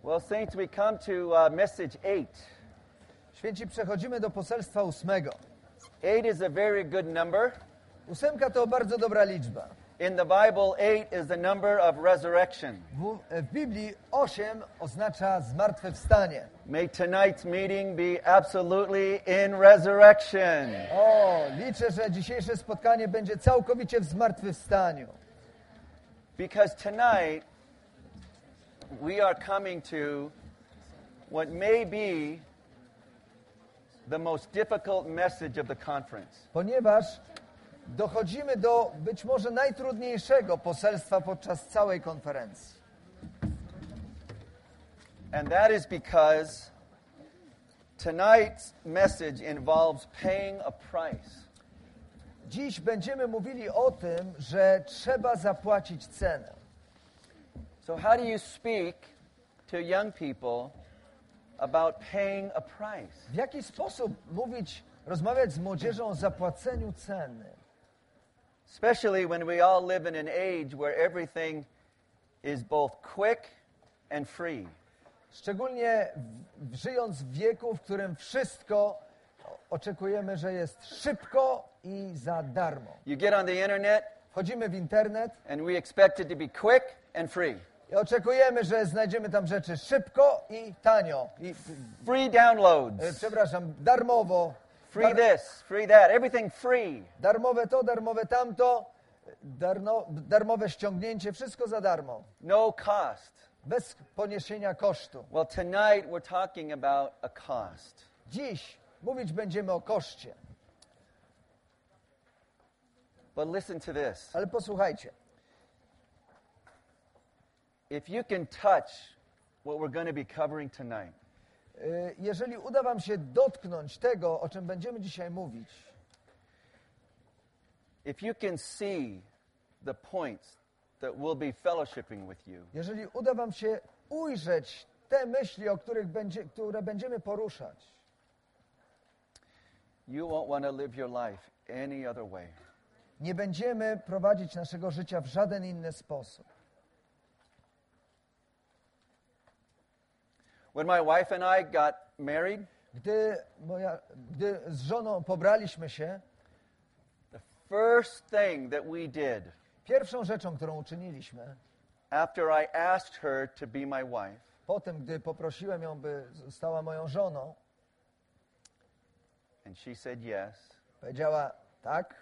Well, saints, we come to message 8. Święci, przechodzimy do poselstwa 8. 8 is a very good number. 8 to bardzo dobra liczba. In the Bible, 8 is the number of resurrection. W Biblii 8 oznacza zmartwychwstanie. May tonight's meeting be absolutely in resurrection. Liczę, że dzisiejsze spotkanie będzie całkowicie w zmartwychwstaniu. Because tonight we are coming to what may be the most difficult message of the conference. Ponieważ dochodzimy do być może najtrudniejszego poselstwa podczas całej konferencji. And that is because tonight's message involves paying a price. Dziś będziemy mówili o tym, że trzeba zapłacić cenę. So how do you speak to young people about paying a price? W jaki sposób rozmawiać z młodzieżą o zapłaceniu ceny? Especially when we all live in an age where everything is both quick and free. Szczególnie żyjąc w wieku, w którym wszystko oczekujemy, że jest szybko i za darmo. You get on the internet Wchodzimy w internet and we expect it to be quick and free. i oczekujemy, że znajdziemy tam rzeczy szybko i tanio. Free downloads. Darmowo. Free this, free that, everything free. Darmowe to, darmowe tamto, darmowe ściągnięcie, wszystko za darmo. No cost. Bez poniesienia kosztu. Well, tonight we're talking about a cost. Dziś mówić będziemy o koszcie. But listen to this. Ale posłuchajcie. If you can touch what we're going to be covering tonight, jeżeli uda wam się dotknąć tego, o czym będziemy dzisiaj mówić, if you can see the points that we'll be fellowshipping with you, jeżeli uda wam się ujrzeć te myśli, które będziemy poruszać, you won't want to live your life any other way. nie będziemy prowadzić naszego życia w żaden inny sposób. When my wife and I got married, Gdy z żoną pobraliśmy się, the first thing that we did pierwszą rzeczą, którą uczyniliśmy, after I asked her to be my wife, potem, gdy poprosiłem ją, by została moją żoną, and she said yes, powiedziała tak,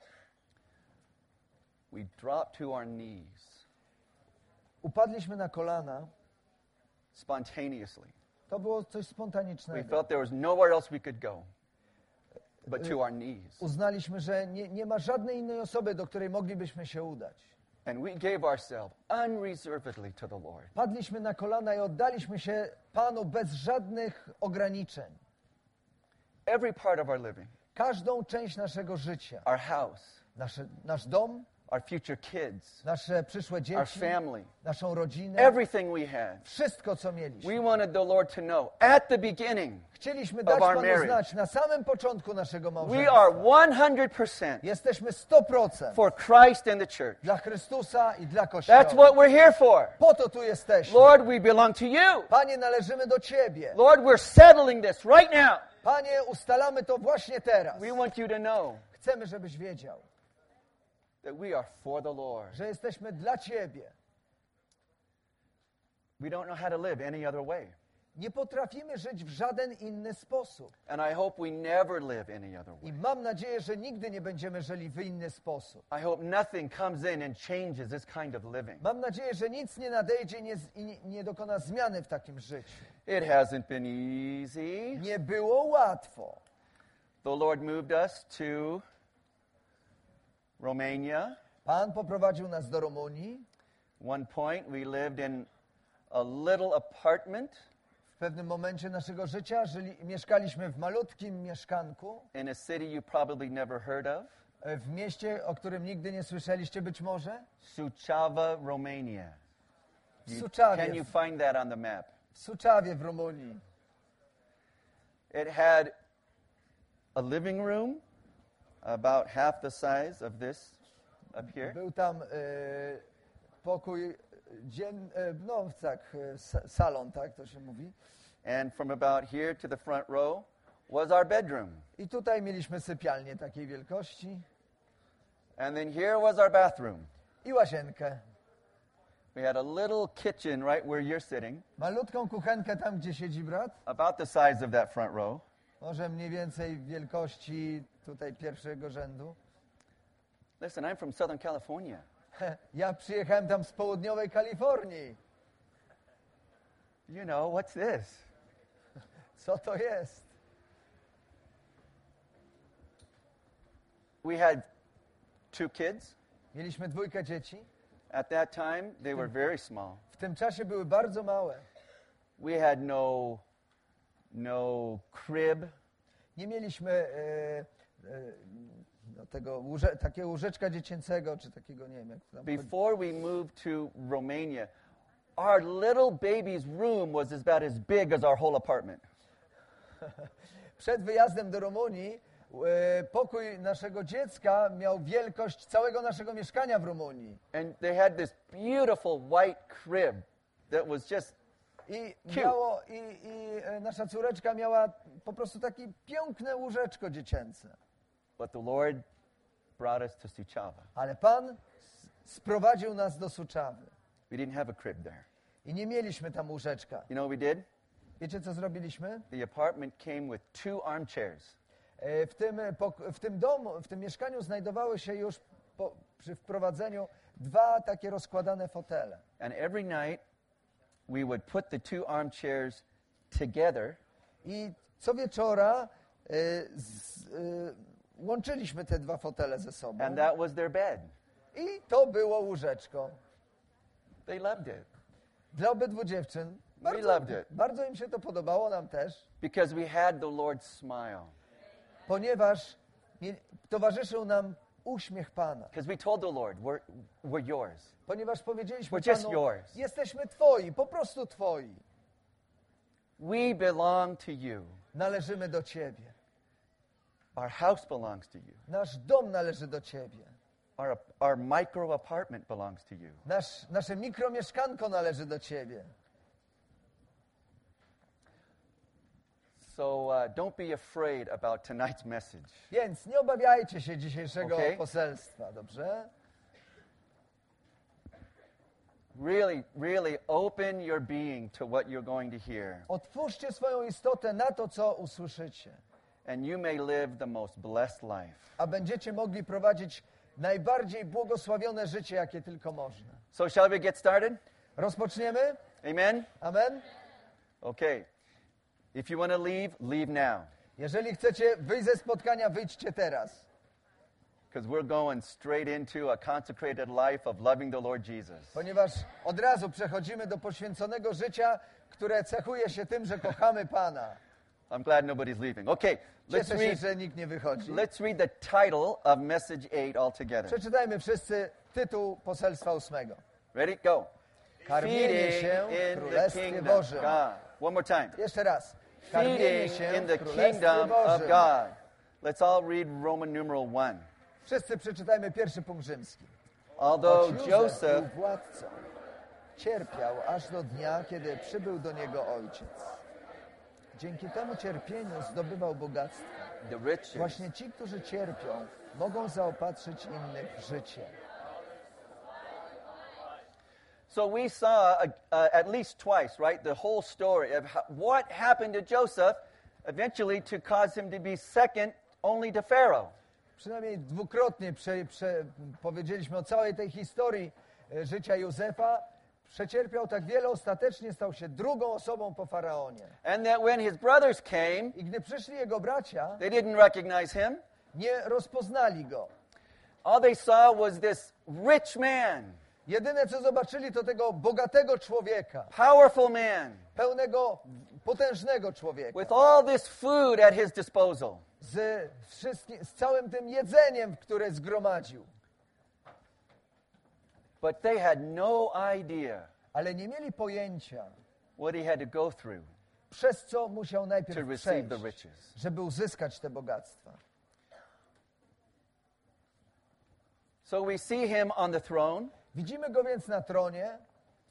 we dropped to our knees upadliśmy na kolana. spontaneously. To było coś We spontanicznego. felt there was nowhere else we could go but to our knees. Uznaliśmy, że nie ma żadnej innej osoby, do której moglibyśmy się udać. And we gave ourselves unreservedly to the Lord. Padliśmy na kolana i oddaliśmy się Panu bez żadnych ograniczeń. Every part of our living, Każdą część naszego życia. our house, Nasz dom, our future kids, nasze przyszłe our dzieci, family, naszą rodzinę, everything we had. wszystko, co mieliśmy. We wanted the Lord to know at the beginning, Chcieliśmy dać our Panu marriage. znać na samym początku naszego we małżeństwa. are 100% Jesteśmy 100% for Christ and the church. dla Chrystusa i dla Kościoła. That's what we're here for. Po to tu jesteśmy. Lord, we belong to you. Panie, należymy do Ciebie. Lord, we're settling this right now. Panie, ustalamy to właśnie teraz. We want you to know Chcemy, żebyś wiedział, that we are for the Lord. że jesteśmy dla Ciebie. We don't know how to live any other way. Nie potrafimy żyć w żaden inny sposób. And I hope we never live any other I way. mam nadzieję, że nigdy nie będziemy żyli w inny sposób. I hope nothing comes in and changes this kind of living. Mam nadzieję, że nic nie nadejdzie i nie dokona zmiany w takim życiu. It hasn't been easy. Nie było łatwo. The Lord moved us to Romania. Pan poprowadził nas do Rumunii. One point we lived in a little apartment W pewnym momencie naszego życia mieszkaliśmy w malutkim mieszkanku in a city you probably never heard of, w mieście, o którym nigdy nie słyszeliście być może. Suceava, Romania. W Suceavie. Can you find that on the map? W Suceavie w Rumunii. It had a living room about half the size of this up here. Był tam pokój no tak, salon, tak to się mówi. And from about here to the front row was our bedroom. I tutaj mieliśmy sypialnię takiej wielkości And then here was our bathroom. i łazienkę. We had a little kitchen right where you're sitting, Malutką kuchenkę tam, gdzie siedzi brat. about the size of that front row. Może mniej więcej wielkości tutaj pierwszego rzędu. Listen, I'm from Southern California. Ja przyjechałem tam z południowej Kalifornii. You know, what's this? Co to jest? We had 2 kids. Mieliśmy 2 dzieci. At that time, they were very small. W tym czasie były bardzo małe. We had no crib. Nie mieliśmy takiego łóżeczka dziecięcego, czy takiego, nie wiem, jak to tam chodzi. Before we moved to Romania, our little baby's room was about as big as our whole apartment. Przed wyjazdem do Rumunii pokój naszego dziecka miał wielkość całego naszego mieszkania w Rumunii. And they had this beautiful white crib that was just Nasza córeczka miała po prostu takie piękne łóżeczko dziecięce. But the Lord brought us to Suceava. Ale Pan sprowadził nas do Suceawy. We didn't have a crib there. I nie mieliśmy tam łóżeczka. You know what we did? Wiecie, co zrobiliśmy? The apartment came with 2 armchairs. W tym mieszkaniu znajdowały się już przy wprowadzeniu 2 takie rozkładane fotele. And every night we would put the 2 armchairs together. I co wieczora łączyliśmy te 2 fotele ze sobą. And that was their bed. I to było łóżeczko. They loved it. Dla obydwu dziewczyn. We loved it. Bardzo im się to podobało, nam też. Because we had the Lord's smile. Ponieważ towarzyszył nam uśmiech Pana. Because we told the Lord, we're yours. Ponieważ powiedzieliśmy We're just Panu, yours. jesteśmy Twoi, po prostu Twoi. We belong to you. Należymy do Ciebie. Our house belongs to you. Nasz dom należy do Ciebie. Our micro apartment belongs to you. Nasze mikromieszkanko należy do Ciebie. So don't be afraid about tonight's message. Więc nie obawiajcie się dzisiejszego Okay. poselstwa, dobrze? Really open your being to what you're going to hear. Otwórzcie swoją istotę na to, co usłyszycie. And you may live the most blessed life. A będziecie mogli prowadzić najbardziej błogosławione życie, jakie tylko można. So shall we get started? Rozpoczniemy? Amen? Amen? Okay. If you want to leave now. Jeżeli chcecie wyjść ze spotkania, wyjdźcie teraz. Because we're going straight into a consecrated life of loving the Lord Jesus. Ponieważ od razu przechodzimy do poświęconego życia, które cechuje się tym, że kochamy Pana. I'm glad nobody's leaving. Okay, Cieszę się, że nikt nie wychodzi. let's read the title of message 8 altogether. Przeczytajmy wszyscy tytuł poselstwa 8. Ready? Go. Karmienie się w in the Królestwie kingdom Bożym. of God. One more time. Jeszcze raz. Karmienie Feeding się in w the Królestwie kingdom of Bożym. God. Let's all read Roman numeral 1. Wszyscy przeczytajmy pierwszy punkt rzymski. Although Choć Józef Joseph był władcą, cierpiał aż do dnia, kiedy przybył do niego ojciec. Dzięki temu cierpieniu zdobywał bogactwo. the riches. Właśnie ci, którzy cierpią, mogą zaopatrzyć innych w życie. So we saw at least twice, right, the whole story of what happened to Joseph eventually to cause him to be second only to Pharaoh. Przynajmniej dwukrotnie powiedzieliśmy o całej tej historii życia Józefa. Przecierpiał tak wiele, ostatecznie stał się drugą osobą po Faraonie. And that when his brothers came, I gdy przyszli jego bracia, they didn't recognize him. nie rozpoznali go. All they saw was this rich man, Jedyne, co zobaczyli, to tego bogatego człowieka, powerful man, pełnego, potężnego człowieka, with all this food at his disposal. z całym tym jedzeniem, które zgromadził. But they had no idea Ale nie mieli pojęcia, what he had to go through przez co musiał to najpierw receive the przejść, riches. żeby uzyskać te bogactwa. So we see him on the throne, Widzimy go więc na tronie,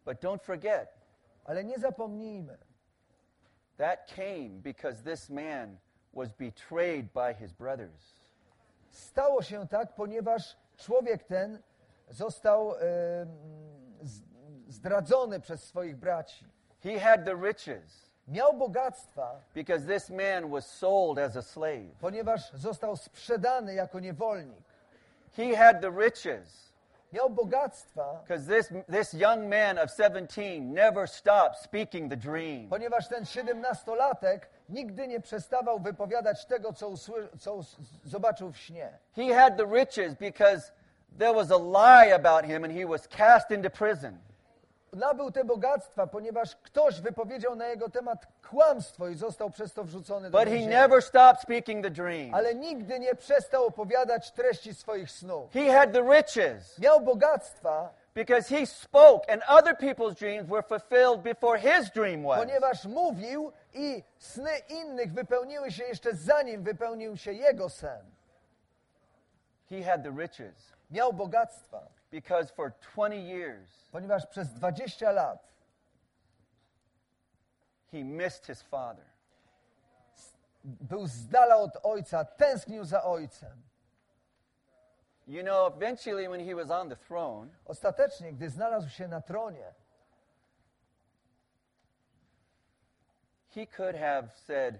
But don't forget, Ale nie zapomnijmy, that came because this man was betrayed by his brothers. stało się tak, ponieważ człowiek ten został zdradzony przez swoich braci. He had the riches Miał bogactwa, because this man was sold as a slave. ponieważ został sprzedany jako niewolnik. He had the riches Miał bogactwa, because this young man of 17 never stopped speaking the dream. ponieważ ten 17-latek nigdy nie przestawał wypowiadać tego, co zobaczył w śnie. He had the riches because there was a lie about him and he was cast into prison. Nabył te bogactwa, ponieważ ktoś wypowiedział na jego temat kłamstwo i został przez to wrzucony do But he więzienia. never stopped speaking the dream. Ale nigdy nie przestał opowiadać treści swoich snów. He had the riches Miał bogactwa, because he spoke and other people's dreams were fulfilled before his dream was. ponieważ mówił i sny innych wypełniły się jeszcze zanim wypełnił się jego sen. He had the riches Miał bogactwa, because for 20 years ponieważ przez 20 lat he missed his father. był z dala od ojca, tęsknił za ojcem. You know, eventually when he was on the throne, Ostatecznie, gdy znalazł się na tronie, he could have said,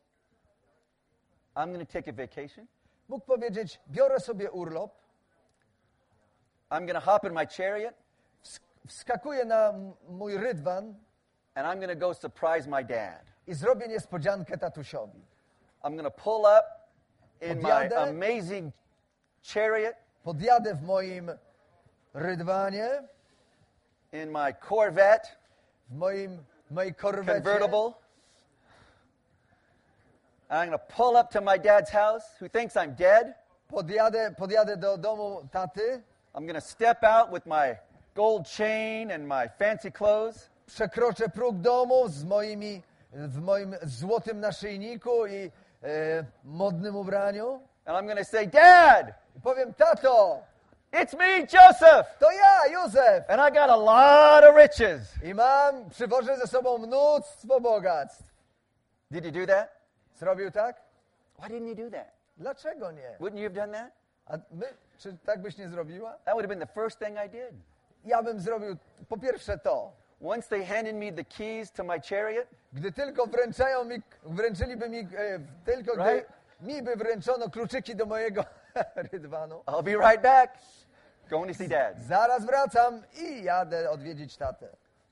I'm going to take a vacation. mógł powiedzieć, biorę sobie urlop, I'm going to hop in my chariot wskakuję na mój rydwan and I'm going to go surprise my dad. i zrobię niespodziankę tatusiowi. I'm going to pull up in my Podjadę. amazing chariot, Podjadę w moim rydwanie, in my Corvette, w mojej korwecie, convertible. I'm going to pull up to my dad's house, who thinks I'm dead. podjadę do domu taty, I'm going to step out with my gold chain and my fancy clothes. przekroczę próg domu w moim złotym naszyjniku i modnym ubraniu And I'm going to say, Dad, i powiem, tato, it's me, Joseph. to ja, Józef, And I got a lot of riches. i przywożę ze sobą mnóstwo bogactw. Did you do that? Zrobił tak? Why didn't you do that? Dlaczego nie? Wouldn't you have done that? A czy tak byś nie zrobiła? That would have been the first thing I did. Ja bym zrobił po pierwsze to. Once they handed me the keys to my chariot, Gdy tylko wręczyliby mi, tylko Right? gdy mi by wręczono kluczyki do mojego rydwanu, I'll be right back. Going to see Dad. zaraz wracam i jadę odwiedzić tatę.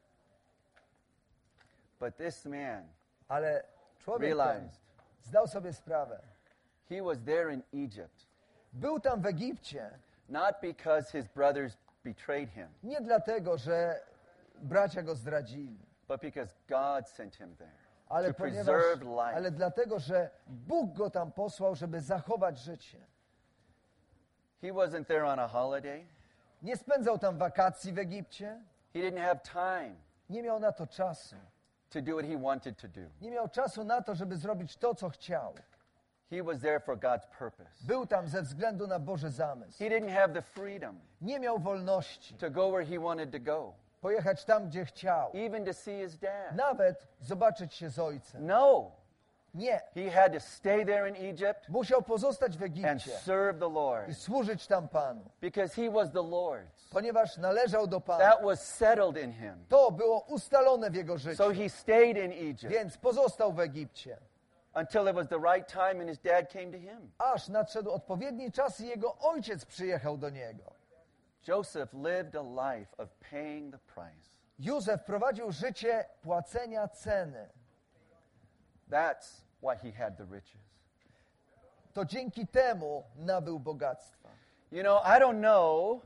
But this man Ale człowiek ten realized zdał sobie sprawę. he was there in Egypt, Był tam w Egipcie not because his brothers betrayed him, nie dlatego, że bracia go zdradzili, but because God sent him there ale, to preserve life. ale dlatego, że Bóg go tam posłał, żeby zachować życie. He wasn't there on a holiday. Nie spędzał tam wakacji w Egipcie, He didn't have time nie miał na to czasu. to do what he wanted to do. Nie miał czasu na to, żeby zrobić to, co chciał. He was there for God's purpose. Był tam ze względu na Boży zamysł. He didn't have the freedom Nie miał wolności to go where he wanted to go, pojechać tam, gdzie chciał. even to see his dad. Nawet zobaczyć się z ojcem. No, Nie. he had to stay there in Egypt Musiał pozostać w and Egipcie serve the Lord i służyć tam Panu, because he was the Lord's. ponieważ należał do Pana. That was settled in him. To było ustalone w jego życiu. So he stayed in Egypt Więc pozostał w Egipcie. until it was the right time and his dad came to him. Aż nadszedł odpowiedni czas i jego ojciec przyjechał do niego. Joseph lived a life of paying the price. Józef prowadził życie płacenia ceny. That's why he had the riches. To dzięki temu nabył bogactwa. You know, I don't know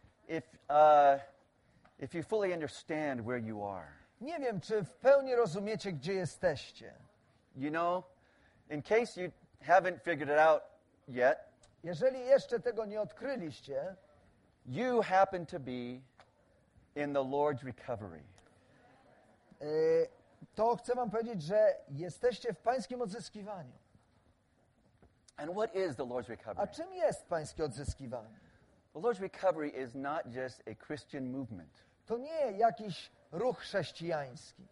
if you fully understand where you are. Nie wiem, czy w pełni rozumiecie, gdzie jesteście. You know, in case you haven't figured it out yet, Jeżeli jeszcze tego nie odkryliście, you happen to be in the Lord's recovery. to chcę wam powiedzieć, że jesteście w pańskim odzyskiwaniu. And what is the Lord's A recovery? czym jest pańskie odzyskiwanie? The Lord's recovery is not just a Christian movement. To nie jakiś ruch chrześcijański.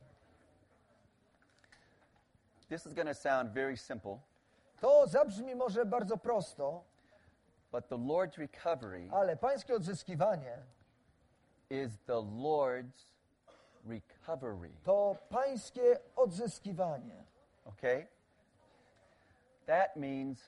This is going to sound very simple, To zabrzmi może bardzo prosto, but the Lord's recovery ale pańskie odzyskiwanie is the Lord's recovery. to pańskie odzyskiwanie. Okay? That means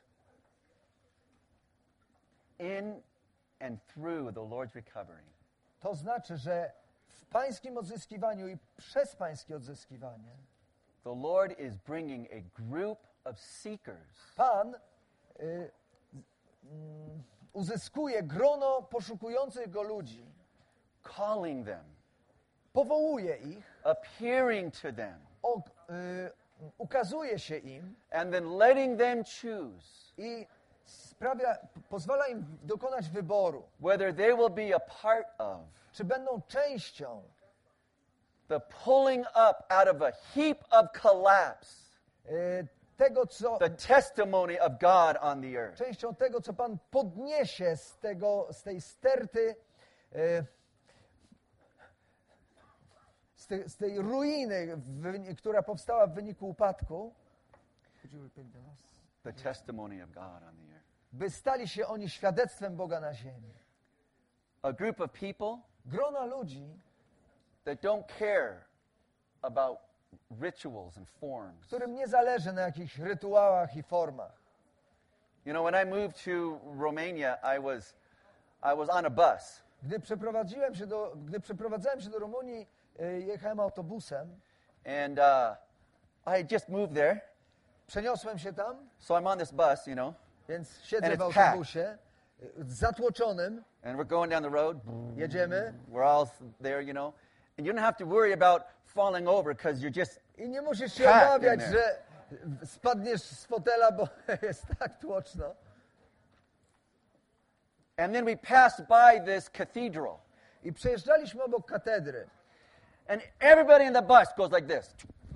in and through the Lord's recovery, To znaczy, że w pańskim odzyskiwaniu i przez pańskie odzyskiwanie the Lord is bringing a group of seekers Pan uzyskuje grono poszukujących Go ludzi, calling them, powołuje ich, appearing to them, ukazuje się im and then letting them choose i pozwala im dokonać wyboru, whether they will be a part of czy będą częścią the pulling up out of a heap of collapse, tego, co the testimony of God on the earth. częścią tego, co Pan podniesie z tej sterty, z tej ruiny, która powstała w wyniku upadku, The testimony of God on the earth. by stali się oni świadectwem Boga na ziemi. A group of people Grona ludzi, that don't care about rituals and forms. którym nie zależy na jakichś rytuałach i formach. You know, when I moved to Romania, I was on a bus, Gdy przeprowadzałem się do Rumunii, jechałem autobusem, and I had just moved there, przeniosłem się tam, so I'm on this bus, you know, więc siedzę And w it's autobusie, zatłoczonym, and we're going down the road. jedziemy We're all there, you know, and you don't have to worry about falling over because you're just i nie musisz się Packed obawiać, in że spadniesz z fotela, bo jest tak tłoczno. And then we passed by this cathedral, I przejeżdżaliśmy obok katedry. and everybody in the bus goes like this.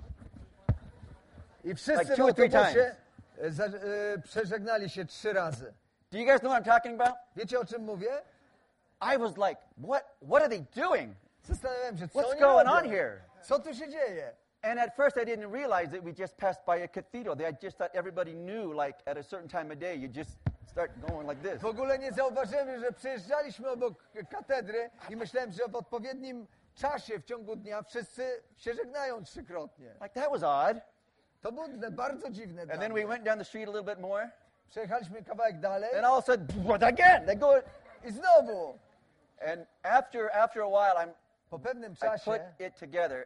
I wszyscy Like w 2 or 3 autobusie przeżegnali się 3 razy. Do you guys know what I'm talking about? Wiecie, o czym mówię? I was like, what are they doing? Zastanawiałem się, co What's oni going robią? on here? Co tu się dzieje? And at first I didn't realize that we just passed by a cathedral. I just thought everybody knew, like at a certain time of day, you just start going like this. W ogóle nie zauważyłem, że przejeżdżaliśmy obok katedry i myślałem, że w odpowiednim czasie w ciągu dnia wszyscy się żegnają 3-krotnie. Like that was odd. To było bardzo dziwne dla And then mnie. we went down the street a little bit more, Przejechaliśmy kawałek dalej and all of a sudden, again, they go. i znowu. And after a while, Po pewnym I put czasie it together.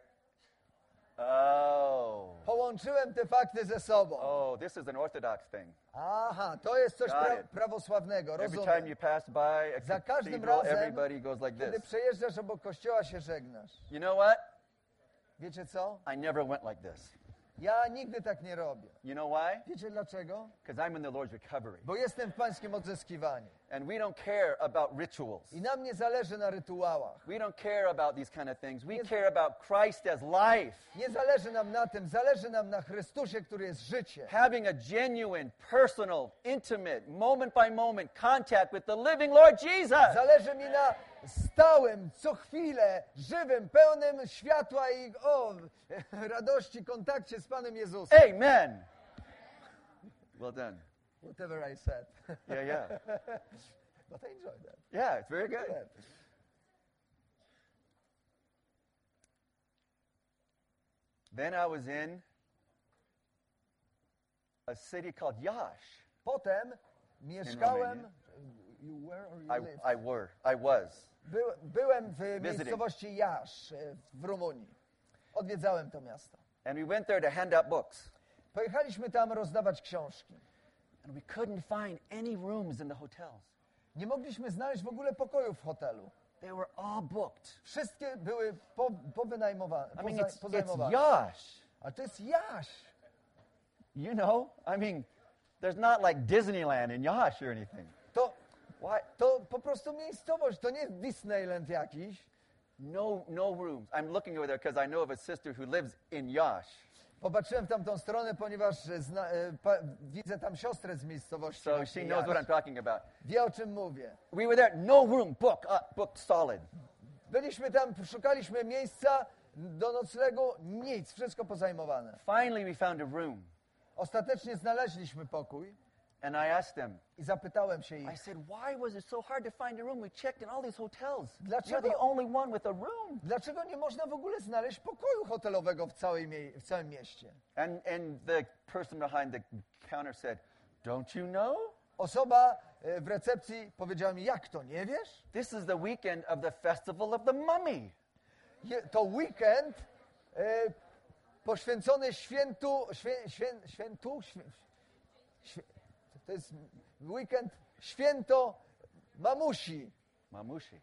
Oh, połączyłem te fakty ze sobą. this is an Orthodox thing. Aha, to jest coś Got it. prawosławnego, Every time rozumiem. you pass by a Za każdym cathedral, razem, everybody goes like kiedy this. przejeżdżasz obok kościoła, się żegnasz. You know what? Wiecie co? I never went like this. Ja nigdy tak nie robię. You know why? Wiecie dlaczego? Because I'm in the Lord's recovery. Bo jestem w pańskim odzyskiwaniu. And we don't care about rituals. I nam nie zależy na rytuałach. We don't care about these kind of things. We care about Christ as life. Nie zależy nam na tym, zależy nam na Chrystusie, który jest życie. Having a genuine, personal, intimate, moment by moment contact with the living Lord Jesus. Zależy mi na stałym, co chwilę, żywym, pełnym światła i radości kontakcie z Panem Jezusem. Amen. Well done. Whatever I said. Yeah. But I enjoyed that. Yeah, it's very good. Then I was in a city called Yash. Potem mieszkałem... You were or you lived? I was. Byłem w Visiting. miejscowości Jasz w Rumunii. Odwiedzałem to miasto. And we went there to hand out books. Pojechaliśmy tam rozdawać książki. And we couldn't find any rooms in the hotels. Nie mogliśmy znaleźć w ogóle pokoju w hotelu. They were all booked. Wszystkie były powynajmowane. I mean, it's pozajmowane. Yash. A to jest Jasz. You know, I mean, there's not like Disneyland in Yash or anything. To po prostu miejscowość, to nie jest Disneyland jakiś. No rooms. I'm looking over there because I know of a sister who lives in Yash. Popatrzyłem w tamtą stronę, ponieważ widzę tam siostrę z miejscowości. So she knows what I'm talking about. Wie, o czym mówię. We were there, no room, booked solid. Byliśmy tam, szukaliśmy miejsca do noclegu, nic, wszystko pozajmowane. Finally, we found a room. Ostatecznie znaleźliśmy pokój And I asked them, i zapytałem się ich, I said, why was it so hard to find a room? We checked in all these hotels. You're Dlaczego? the only one with a room. dlaczego nie można w ogóle znaleźć pokoju hotelowego w całym mieście? And the person behind the counter said, don't you know? Osoba w recepcji powiedziała mi, jak to, nie wiesz? This is the weekend of the Festival of the Mummy. To weekend poświęcony to jest weekend święto mamusi. Mamushi.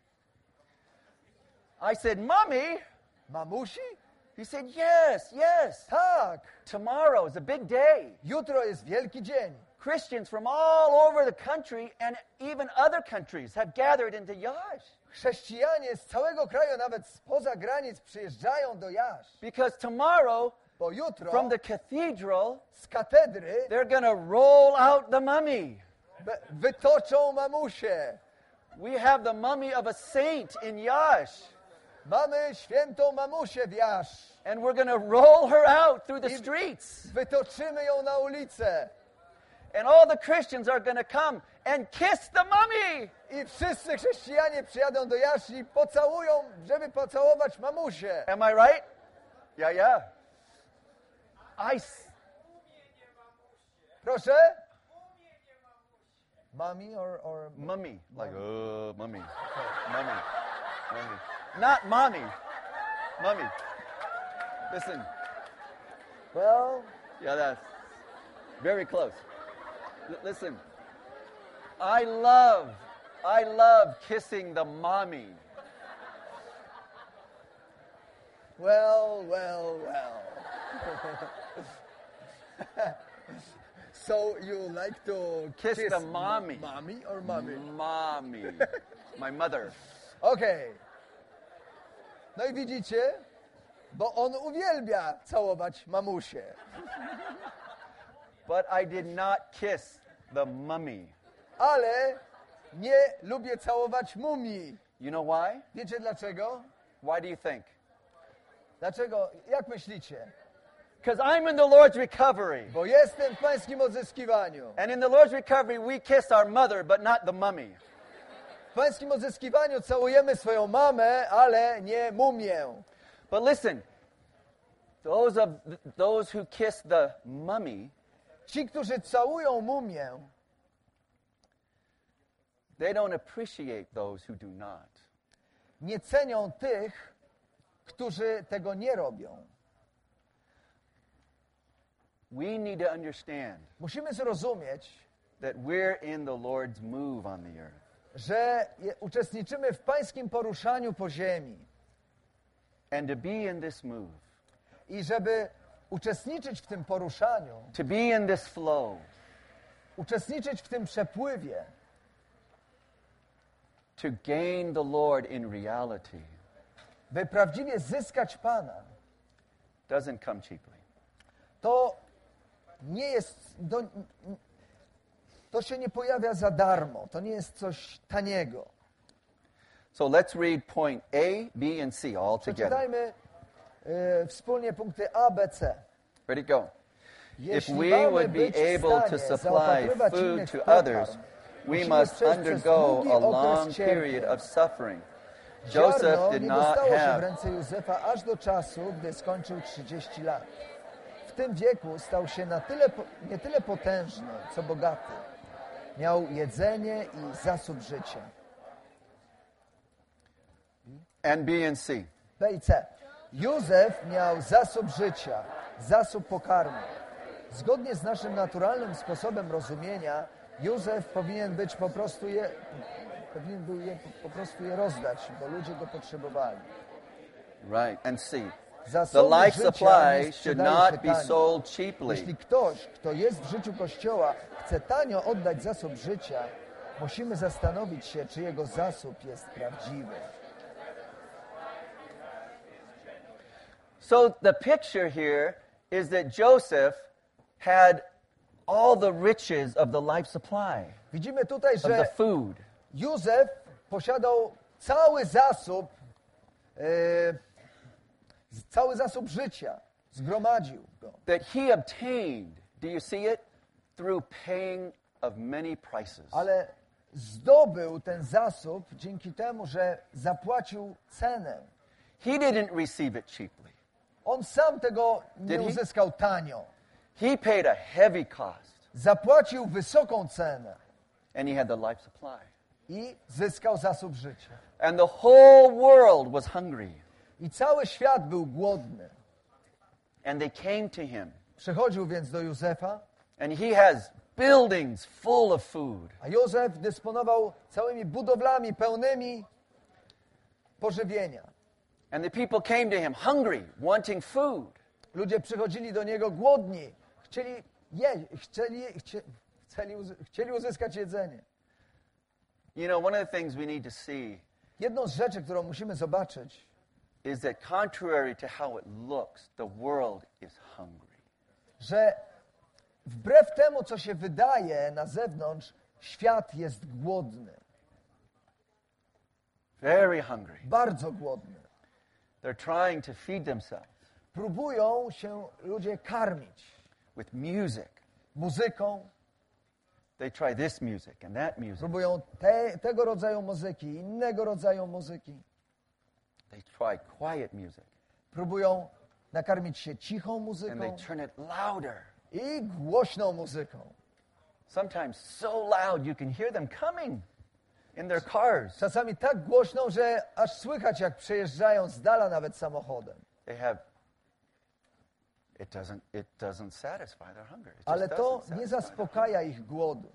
I said, Mommy? Mamusi? He said, yes, yes. Tak. Tomorrow is a big day. Jutro jest wielki dzień. Christians from all over the country and even other countries have gathered into Yash. Chrześcijanie z całego kraju, nawet spoza granic, przyjeżdżają do Jasz. Because tomorrow, Bo jutro from the cathedral, z katedry they're going to roll out the mummy. wytoczą mamusię. We have the mummy of a saint in Yash. Mamy świętą mamusię w Jasz. And we're going to roll her out through the streets. Wytoczymy ją na ulicę. And all the Christians are going to come and kiss the mummy. I wszyscy chrześcijanie przyjadą do Jasz i pocałują, żeby pocałować mamusię. Am I right? Yeah, yeah. Proszę? Mummy or Mummy. Like, mummy. Mummy. Mummy. Not mommy. Mummy. Listen. well, Yeah, that's very close. Listen. I love kissing the mommy. well. So you like to Kiss the mommy. Mommy or mommy? Mommy. My mother. Okej. No i widzicie, bo on uwielbia całować mamusię. But I did not kiss the mummy. Ale nie lubię całować mumii. You know why? Wiecie dlaczego? Why do you think? Dlaczego? Jak myślicie? Because I'm in the Lord's recovery. Bo jestem w pańskim odzyskiwaniu. And in the Lord's recovery, we kiss our mother, but not the mummy. W pańskim odzyskiwaniu całujemy swoją mamę, ale nie mumię. But listen, those who kiss the mummy, Ci, którzy całują mumię, they don't appreciate those who do not. nie cenią tych, którzy tego nie robią. We need to understand Musimy zrozumieć, that we're in the Lord's move on the earth. że uczestniczymy w pańskim poruszaniu po ziemi. And to be in this move, I żeby uczestniczyć w tym poruszaniu, to be in this flow, uczestniczyć w tym przepływie, to gain the Lord in reality, by prawdziwie zyskać Pana, doesn't come cheaply. to nie jest, to się nie pojawia za darmo, to nie jest coś taniego. So let's read point A, B, and C all together. Przeczytajmy wspólnie punkty A, B, C. Ready, go. If Jeśli we mamy would be być w able to stanie supply zaopatrywać food innych to w pokarm, others, we musimy must przejść undergo przez długi a okres long cierpień. period of suffering. Joseph Ziarno did nie not dostało się w have ręce Józefa aż do czasu, gdy skończył 30 lat. W tym wieku stał się nie tyle potężny, co bogaty. Miał jedzenie i zasób życia. and B and C. B i C. Józef miał zasób życia, zasób pokarmu. Zgodnie z naszym naturalnym sposobem rozumienia, Józef powinien był po prostu je rozdać, bo ludzie go potrzebowali. Right. And C. The Zasoby life życia supply nie should sprzedają not się be tanio. sold cheaply. Jeśli ktoś, kto jest w życiu Kościoła, chce tanio oddać zasób życia, musimy zastanowić się, czy jego zasób jest prawdziwy. So the picture here is that Joseph had all the riches of the life supply, Widzimy tutaj, of the że food. Józef posiadał cały zasób cały zasób życia, zgromadził go. that he obtained, do you see it? Through paying of many prices. Ale zdobył ten zasób dzięki temu, że zapłacił cenę. He didn't receive it cheaply. On sam tego nie Did he? uzyskał tanio. He paid a heavy cost, Zapłacił wysoką cenę and he had the life supply. i zyskał zasób życia. And the whole world was hungry, I cały świat był głodny. and they came to him. Przychodził więc do Józefa, And he has buildings full of food. a Józef dysponował całymi budowlami pełnymi pożywienia. And the people came to him hungry, wanting food. Ludzie przychodzili do niego głodni, chcieli uzyskać jedzenie. You know, one of the things we need to see Jedną z rzeczy, którą musimy zobaczyć, is that contrary to how it looks, the world is hungry. że wbrew temu, co się wydaje na zewnątrz, świat jest głodny. Very hungry. Bardzo głodny. They're trying to feed themselves Próbują się ludzie karmić with music. muzyką, They try this music and that music. próbują tego rodzaju muzyki, innego rodzaju muzyki. They try quiet music. Próbują nakarmić się cichą And muzyką they turn it louder. i głośną muzyką. Sometimes so loud you can hear them coming in their cars. Czasami tak głośną, że aż słychać, jak przejeżdżają z dala nawet samochodem. They have it doesn't satisfy their hunger. It just Ale to doesn't nie satisfy their zaspokaja ich głodu.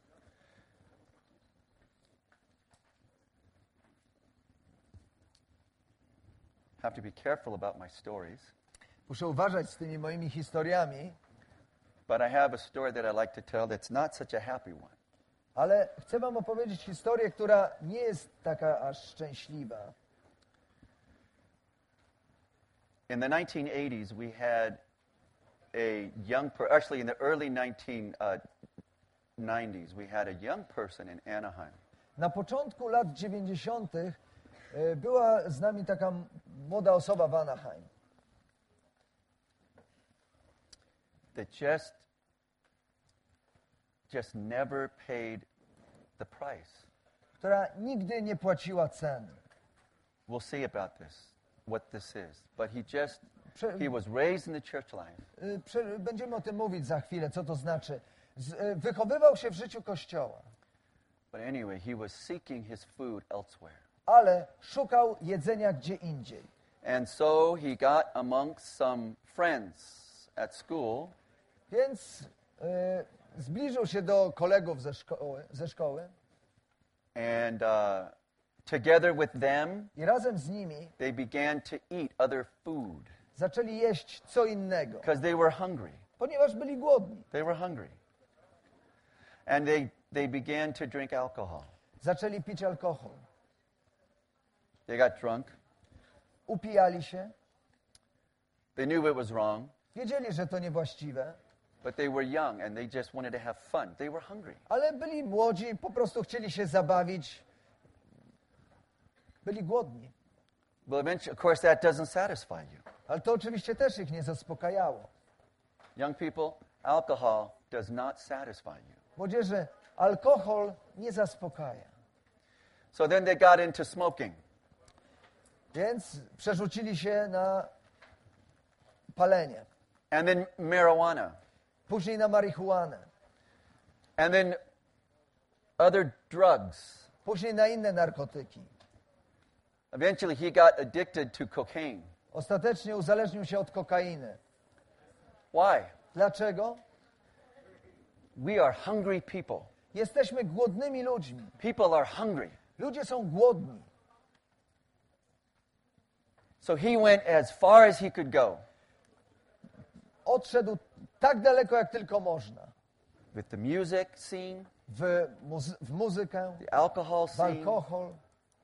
have to be careful about my stories, Muszę uważać z tymi moimi historiami, but I have a story that I like to tell that's not such a happy one. ale chcę wam opowiedzieć historię, która nie jest taka aż szczęśliwa. In the 1980s, we had a actually in the early 1990s, we had a young person in Anaheim. Na początku lat 90. była z nami taka młoda osoba w Anaheim, That just never paid the price. która nigdy nie płaciła ceny. We'll see about this, what this is. But Prze- he was raised in the church life. Będziemy o tym mówić za chwilę, co to znaczy. Wychowywał się w życiu Kościoła, But anyway, he was seeking his food elsewhere. ale szukał jedzenia gdzie indziej. And so he got amongst some friends at school, Więc zbliżył się do kolegów ze szkoły and together with them, i razem z nimi they began to eat other food zaczęli jeść co innego, because they were hungry. ponieważ byli głodni. They were hungry. And they began to drink alcohol. Zaczęli pić alkohol, They got drunk. upijali się, They knew it was wrong, wiedzieli, że to niewłaściwe, but they were young and they just wanted to have fun. They were hungry. ale byli młodzi, po prostu chcieli się zabawić, byli głodni. Well, eventually, of course, that doesn't satisfy you. Ale to oczywiście też ich nie zaspokajało. Young people, alcohol does not satisfy you. Młodzieży, alkohol nie zaspokaja. So then they got into smoking. Więc przerzucili się na palenie, And then marijuana. później na marihuanę, And then other drugs. później na inne narkotyki. Eventually, he got addicted to cocaine. Ostatecznie uzależnił się od kokainy. Why? Dlaczego? We are hungry people. Jesteśmy głodnymi ludźmi. People are hungry. Ludzie są głodni. So he went as far as he could go Odszedł tak daleko, jak tylko można. with the music scene, W muzykę, the alcohol w scene, alkohol.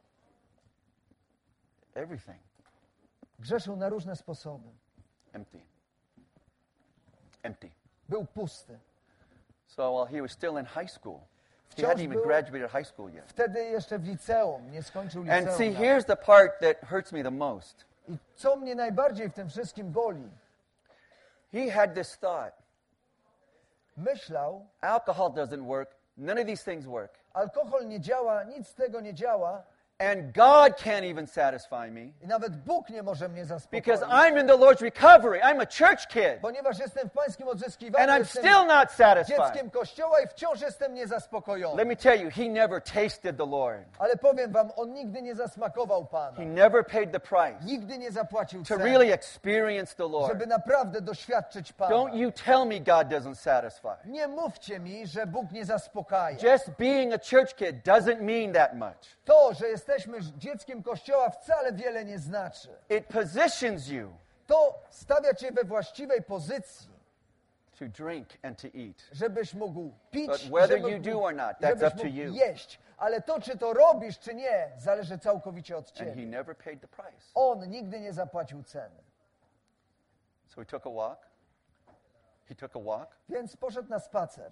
everything. Grzeszył na różne sposoby. Empty. Empty. Był pusty. So while he was still in high school, He hadn't Wciąż even był graduated high school yet. wtedy jeszcze w liceum, nie skończył liceum. And see, nawet. here's the part that hurts me the most. I co mnie najbardziej w tym wszystkim boli? He had this thought. Myślał, Alcohol doesn't work. None of these things work. alkohol nie działa, nic z tego nie działa And God can't even satisfy me i nawet Bóg nie może mnie zaspokoić. because I'm in the Lord's recovery. I'm a church kid. Ponieważ jestem w pańskim And odzyskiwaniu, I'm jestem still not satisfied. dzieckiem Kościoła i wciąż jestem Let niezaspokojony. me tell you, he never tasted the Lord. Ale powiem wam, on nigdy nie zasmakował Pana. He never paid the price Nigdy nie zapłacił to ceny, really experience the żeby Lord. naprawdę doświadczyć Pana. Don't you tell me God doesn't satisfy. Nie mówcie mi, że Bóg nie zaspokaja. Just being a church kid doesn't mean that much. To, że jesteśmy dzieckiem Kościoła, wcale wiele nie znaczy. It positions you To stawia cię we właściwej pozycji, to drink and to eat. żebyś mógł pić, But whether żebyś you mógł- do or not, that's żebyś up to mógł you. jeść. Ale to, czy to robisz, czy nie, zależy całkowicie od And he ciebie. never paid the price. On nigdy nie zapłacił ceny. So he took a walk. He took a walk. Więc poszedł na spacer.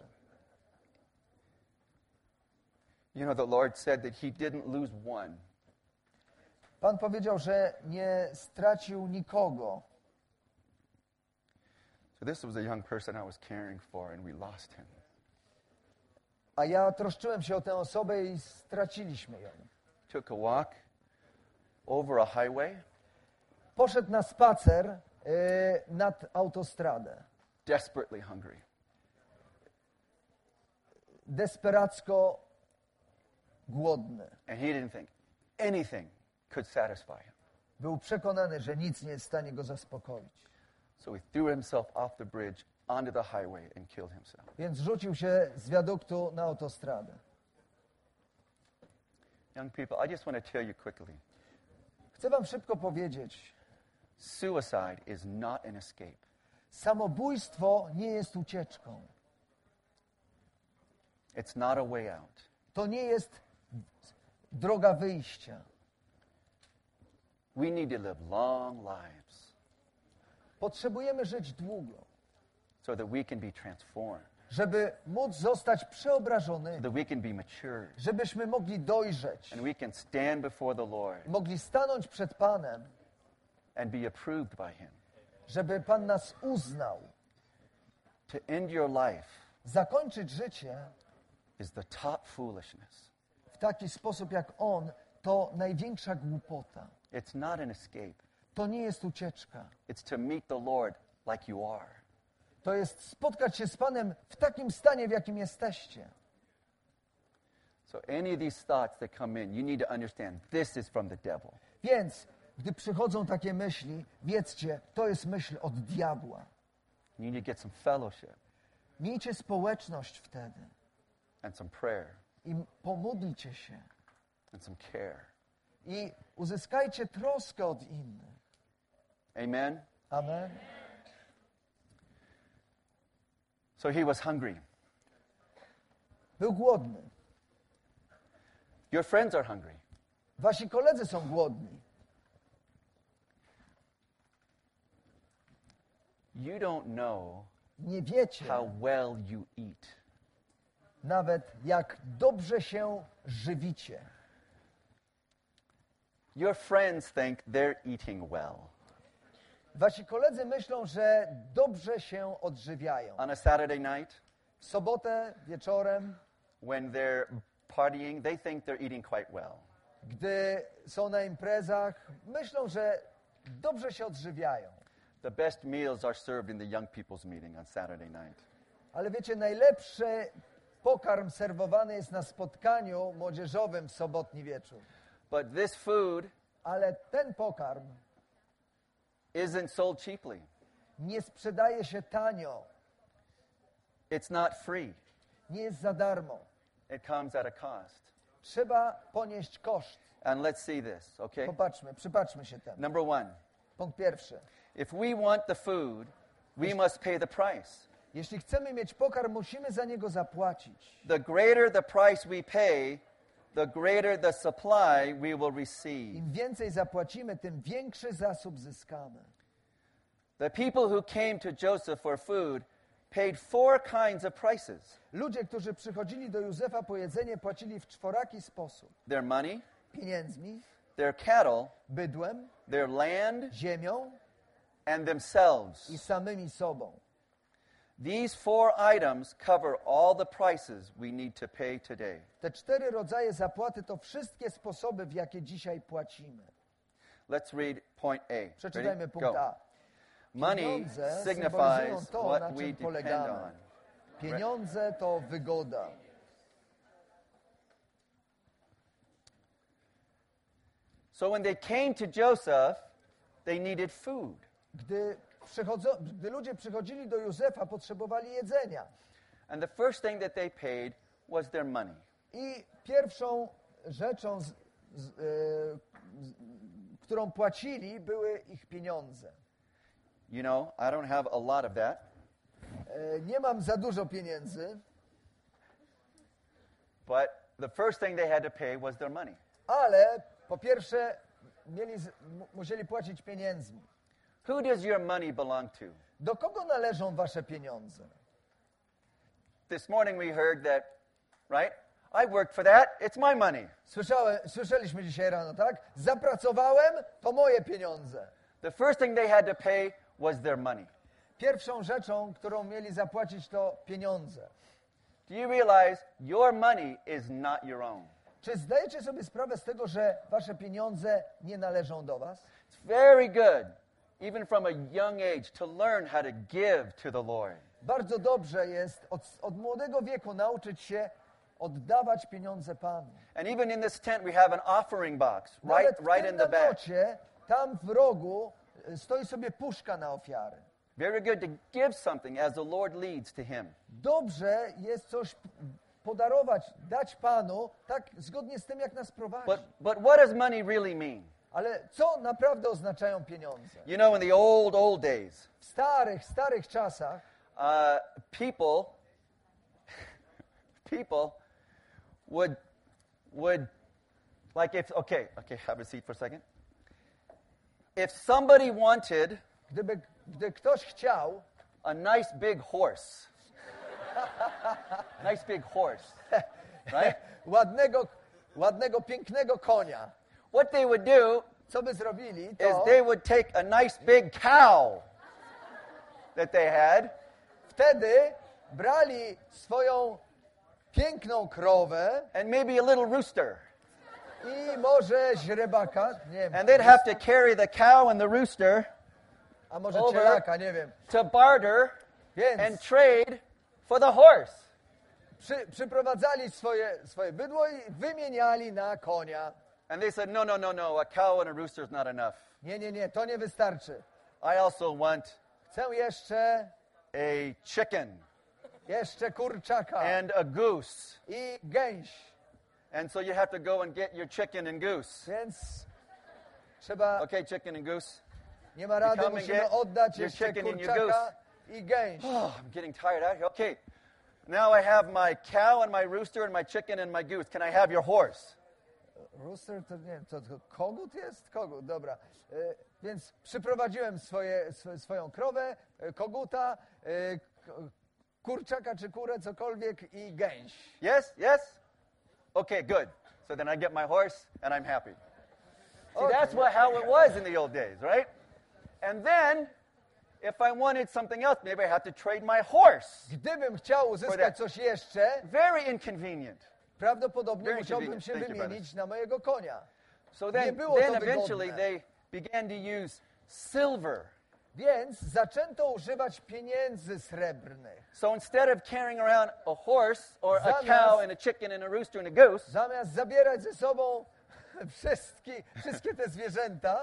You know, the Lord said that he didn't lose one. Pan powiedział, że nie stracił nikogo. So this was a young person I was caring for, and we lost him. A ja troszczyłem się o tę osobę i straciliśmy ją. Took a walk over a highway, Poszedł na spacer nad autostradę. desperately hungry. Desperacko głodny. And he didn't think anything could satisfy him. Był przekonany, że nic nie jest w stanie go zaspokoić. So he threw himself off the bridge onto the highway and killed himself. Więc rzucił się z wiaduktu na autostradę. Young people, I just want to tell you quickly, Chcę wam szybko powiedzieć, suicide is not an escape. samobójstwo nie jest ucieczką. It's not a way out. To nie jest droga wyjścia. We need to live long lives Potrzebujemy żyć długo, so that we can be transformed, żeby móc zostać przeobrażonymi, so that we can be mature, żebyśmy mogli dojrzeć, and we can stand before the Lord mogli stanąć przed Panem, and be approved by him. żeby Pan nas uznał. To end your life Zakończyć życie is the top foolishness. w taki sposób jak On, to największa głupota. It's not an escape. To nie jest ucieczka. It's to meet the Lord like you are. To jest spotkać się z Panem w takim stanie, w jakim jesteście. So any of these thoughts that come in, you need to understand this is from the devil. Więc, gdy przychodzą takie myśli, wiedzcie, to jest myśl od diabła. You need to get some fellowship Miejcie społeczność wtedy and some prayer i pomódlcie się and some care. i uzyskajcie troskę od innych. Amen? Amen. So he was hungry. Był głodny. Your friends are hungry. Wasi koledzy są głodni. You don't know Nie wiecie how well you eat. nawet, jak dobrze się żywicie. Your friends think they're eating well. Wasi koledzy myślą, że dobrze się odżywiają. On a Saturday night, W sobotę wieczorem, when they're partying, they think they're eating quite well. gdy są na imprezach, myślą, że dobrze się odżywiają. The best meals are served in the young people's meeting on Saturday night. Ale wiecie, najlepszy pokarm serwowany jest na spotkaniu młodzieżowym w sobotni wieczór. But this food Ale ten pokarm isn't sold cheaply. nie sprzedaje się tanio, It's not free. nie jest za darmo. It comes at a cost. Trzeba ponieść koszt. And let's see this, okay? Przypatrzmy się temu. Number one, Punkt pierwszy. if we want the food, we must pay the price. Jeśli chcemy mieć pokarm, musimy za niego zapłacić. The greater the price we pay, the greater the supply we will receive. Im więcej zapłacimy, tym większy zasób zyskamy. The people who came to Joseph for food paid 4 kinds of prices. Ludzie, którzy przychodzili do Józefa po jedzenie, płacili w czworaki sposób. Their money, Pieniędzmi, their cattle, bydłem, their land, ziemią and themselves. i samymi sobą. These 4 items cover all the prices we need to pay today. Te 4 rodzaje zapłaty to wszystkie sposoby, w jakie dzisiaj płacimy. Let's read point A. Przeczytajmy Ready? punkt Go. A. Money Pieniądze signifies symbolizują to, what na we czym depend polegamy. on. Pieniądze to wygoda. So when they came to Joseph, they needed food. Gdy ludzie przychodzili do Józefa, potrzebowali jedzenia. And the first thing that they paid was their money. I pierwszą rzeczą, którą płacili, były ich pieniądze. You know, I don't have a lot of that, Nie mam za dużo pieniędzy, but the first thing they had to pay was their money. ale po pierwsze musieli płacić pieniędzmi. Who does your money belong to? Do kogo należą wasze pieniądze? This morning we heard that, right? I worked for that, it's my money. Słyszeliśmy dzisiaj rano, tak? Zapracowałem, to moje pieniądze. The first thing they had to pay was their money. Pierwszą rzeczą, którą mieli zapłacić, to pieniądze. Do you realize your money is not your own? Czy zdajecie sobie sprawę z tego, że wasze pieniądze nie należą do was? It's very good, even from a young age, to learn how to give to the Lord. Bardzo dobrze jest od młodego wieku nauczyć się oddawać pieniądze Panu. And even in this tent we have an offering box Nawet w right tym in the back. namiocie, tam w rogu stoi sobie puszka na ofiary. Very good to give something as the Lord leads to him. Dobrze jest coś podarować, dać Panu, tak zgodnie z tym, jak nas prowadzi. But what does money really mean? Ale co naprawdę oznaczają pieniądze? You know, in the old days, W starych czasach people would like if okay, have a seat for a second. If somebody wanted gdy ktoś chciał a nice big horse, right? ładnego, pięknego konia, What they would do co by zrobili, is to they would take a nice big cow that they had, wtedy brali swoją piękną krowę and maybe a little rooster. i może źrebaka, nie wiem, And they'd have to carry the cow and the rooster a może over cielaka, nie wiem. to barter Więc and trade for the horse. przyprowadzali swoje bydło i wymieniali na konia. And they said, no, a cow and a rooster is not enough. Nie, to nie wystarczy. I also want Chcę jeszcze a chicken kurczaka and a goose. i gęś. And so you have to go and get your chicken and goose. Więc trzeba, Okay, chicken and goose. nie ma rady, come and musimy get oddać your jeszcze chicken and your kurczaka i gęś. Oh, I'm getting tired out here. Okay, now I have my cow and my rooster and my chicken and my goose. Can I have your horse? Rooster to nie wiem, to kogut jest? Kogut, dobra. Więc przyprowadziłem swoją krowę, koguta, kurczaka czy kurę, cokolwiek i gęś. Yes? Okay, good. So then I get my horse and I'm happy. See, Okay. that's how it was in the old days, right? And then, if I wanted something else, maybe I had to trade my horse. Gdybym chciał uzyskać coś jeszcze, Very inconvenient. prawdopodobnie Very musiałbym convenient. się Thank you, wymienić na mojego konia. So Nie then było to eventually wygodne. they began to use silver. Więc zaczęto używać pieniędzy srebrnych. So instead of carrying around a horse or a Zamiast- cow and a chicken and a rooster and a goose, Zamiast zabierać ze sobą wszystkie te zwierzęta,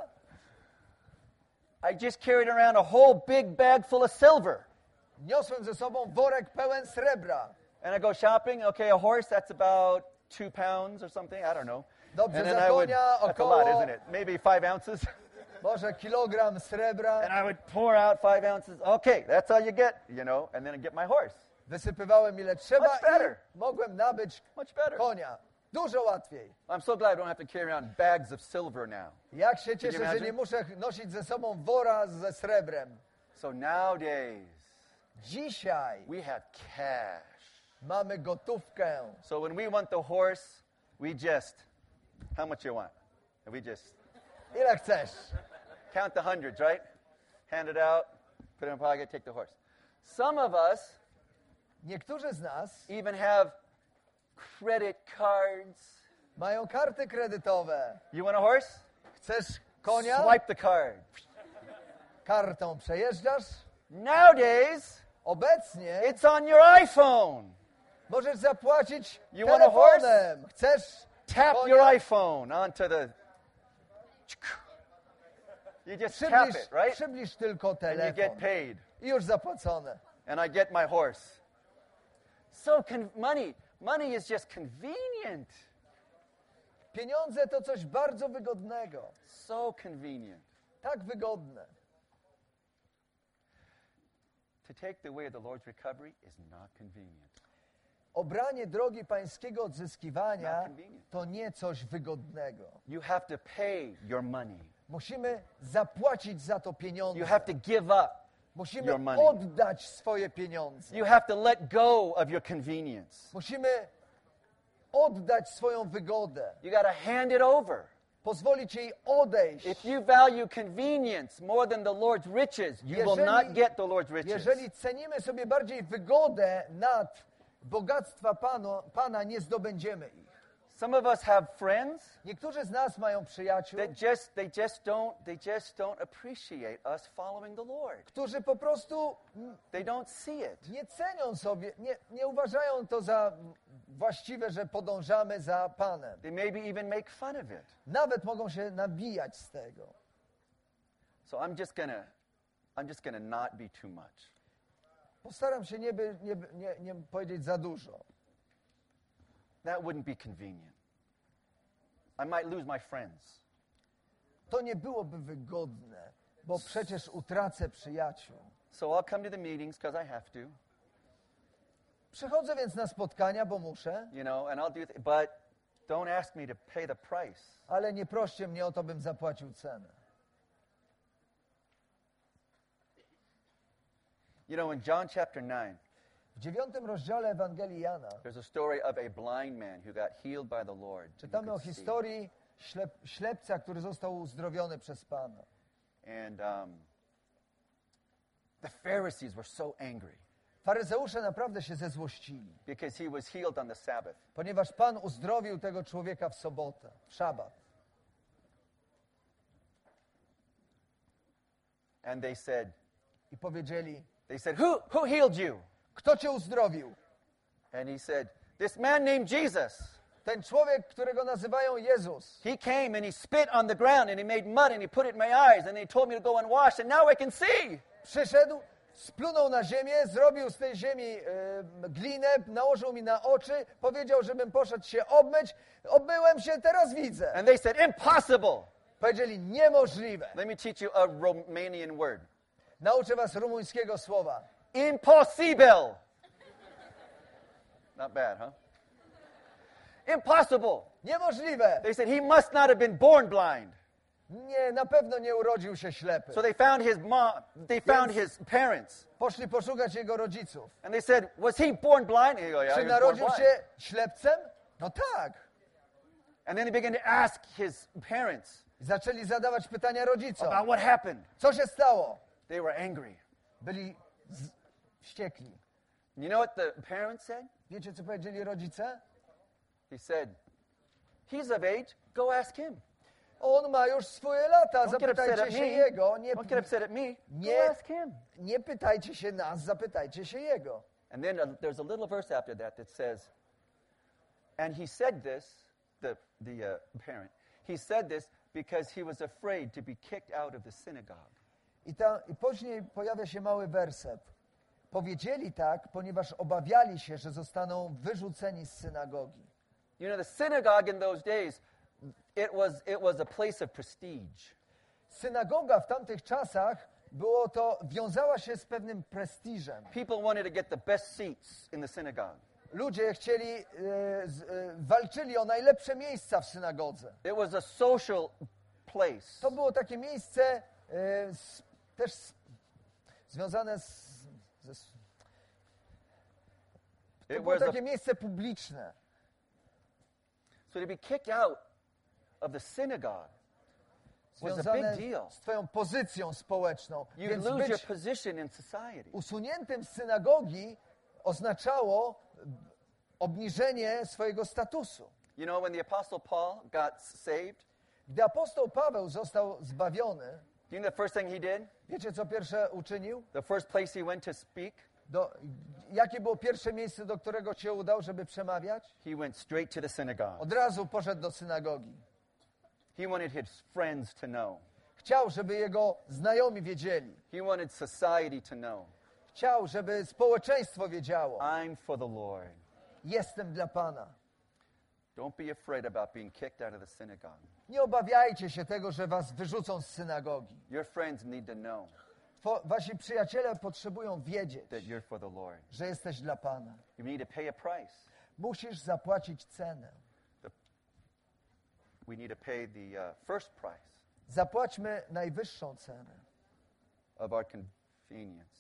I just carried around a whole big bag full of silver. niosłem ze sobą worek pełen srebra. And I go shopping. Okay, a horse, that's about 2 pounds or something. I don't know. Dobrze, And then za I would, konia that's a lot, około- isn't it? Maybe 5 ounces. Może kilogram srebra. And I would pour out 5 ounces. Okay, that's all you get, and then I get my horse. Wysypywałem ile trzeba Much better. i mogłem nabyć Much better. konia. Dużo łatwiej. I'm so glad I don't have to carry around bags of silver now. Jak się cieszę, że imagine? nie muszę nosić ze sobą wora ze srebrem. So nowadays, Dzisiaj we have cash. mamy gotówkę. So when we want the horse, we just, how much you want? And we just Ile chcesz? count the hundreds, right? Hand it out, put it in a pocket, take the horse. Some of us Niektórzy z nas even have credit cards. mają karty kredytowe. You want a horse? Chcesz konia? Swipe the card. Kartą przejeżdżasz? Nowadays, Obecnie it's on your iPhone. możesz zapłacić You want a horse? telefonem. Chcesz Tap konia? your iPhone onto the. You just tap it, right? Przybliż tylko And you get telefon. paid. I już zapłacone. And I get my horse. So money is just convenient. Pieniądze to coś bardzo wygodnego. So convenient. Tak wygodne. To take the way of the Lord's recovery is not convenient. Obranie drogi pańskiego odzyskiwania Not convenient. to nie coś wygodnego. You have to pay your money. Musimy zapłacić za to pieniądze. You have to give up. Musimy your money. oddać swoje pieniądze. You have to let go of your convenience. Musimy oddać swoją wygodę. You got to hand it over. Pozwolić jej odejść. If you value convenience more than the Lord's riches, you will not get the Lord's riches. Jeżeli cenimy sobie bardziej wygodę nad bogactwa Pana, nie zdobędziemy ich. Some of us have friends Niektórzy z nas mają przyjaciół, that they just don't appreciate us following the Lord. którzy po prostu They don't see it. nie cenią sobie, nie uważają to za właściwe, że podążamy za Panem. They maybe even make fun of it. Nawet mogą się nabijać z tego. So I'm just gonna not be too much. Postaram się nie powiedzieć za dużo. That wouldn't be convenient. I might lose my friends. To nie byłoby wygodne, bo przecież utracę przyjaciół. So I'll come to the meetings because I have to, Przychodzę więc na spotkania, bo muszę, and I'll do but don't ask me to pay the price. ale nie proście mnie o to, bym zapłacił cenę. In John chapter 9, W 9 rozdziale Ewangelii Jana there's a story of a blind man who got healed by the Lord. Who czytamy o could see. historii ślepca, który został uzdrowiony przez Pana. And the Pharisees were so angry Faryzeusze naprawdę się zezłościli, because he was healed on the Sabbath. ponieważ Pan uzdrowił tego człowieka w sobotę, w szabat. And they said, I powiedzieli, who healed you? kto cię uzdrowił? And he said, this man named Jesus. Ten człowiek, którego nazywają Jezus. He came and he spit on the ground and he made mud and he put it in my eyes and he told me to go and wash and now I can see. Przyszedł, splunął na ziemię, zrobił z tej ziemi glinę, nałożył mi na oczy, powiedział, żebym poszedł się obmyć. Obmyłem się, teraz widzę. And they said, impossible. Powiedzieli, niemożliwe. Let me teach you a Romanian word. Nauczę was rumuńskiego słowa. Impossible. Not bad, huh? Impossible. Niemożliwe. They said he must not have been born blind. Nie, na pewno nie urodził się ślepy. So they found his mom, they found his parents. Poszli poszukać jego rodziców. And they said, was he born blind? And he goes, yeah, Czy he was born narodził blind. się ślepcem? No tak. And then they began to ask his parents Zaczęli zadawać pytania rodzicom. about what happened. Co się stało? They were angry. Byli wściekli. You know what the parents said? Wiecie, co powiedzieli rodzice? He said, he's of age, go ask him. On ma już swoje lata, Don't get upset at zapytajcie się me. jego. Don't get upset at me. Nie. Go ask him. Nie pytajcie się nas, zapytajcie się jego. And then there's a little verse after that says, and he said this, the parent, he said this because he was afraid to be kicked out of the synagogue. I później pojawia się mały werset. Powiedzieli tak, ponieważ obawiali się, że zostaną wyrzuceni z synagogi. The synagogue in those days, it was a place of prestige. Synagoga w tamtych czasach wiązała się z pewnym prestiżem. People wanted to get the best seats in the synagogue. Ludzie walczyli o najlepsze miejsca w synagodze. It was a social place. To było takie miejsce też związane To It było was a, takie miejsce publiczne. so to be kicked out of the synagogue was a big Związane deal. z twoją pozycją społeczną. You'd Więc lose your być position in society. usuniętym z synagogi oznaczało obniżenie swojego statusu. You know, when the Apostle Paul got saved, Gdy apostoł Paweł został zbawiony, do you know the first thing he did? wiecie co pierwsze uczynił? The first place he went to speak? Jakie było pierwsze miejsce, do którego się udał, żeby przemawiać? He went straight to the synagogue. Od razu poszedł do synagogi. He wanted his friends to know. Chciał, żeby jego znajomi wiedzieli. He wanted society to know. Chciał, żeby społeczeństwo wiedziało. I'm for the Lord. Jestem dla Pana. Don't be afraid about being kicked out of the synagogue. Nie obawiajcie się tego, że was wyrzucą z synagogi. Your friends need to know Wasi przyjaciele potrzebują wiedzieć, that you're for the Lord. że jesteś dla Pana. You need to pay a price. Musisz zapłacić cenę. We need to pay the first price Zapłaćmy najwyższą cenę. of our convenience.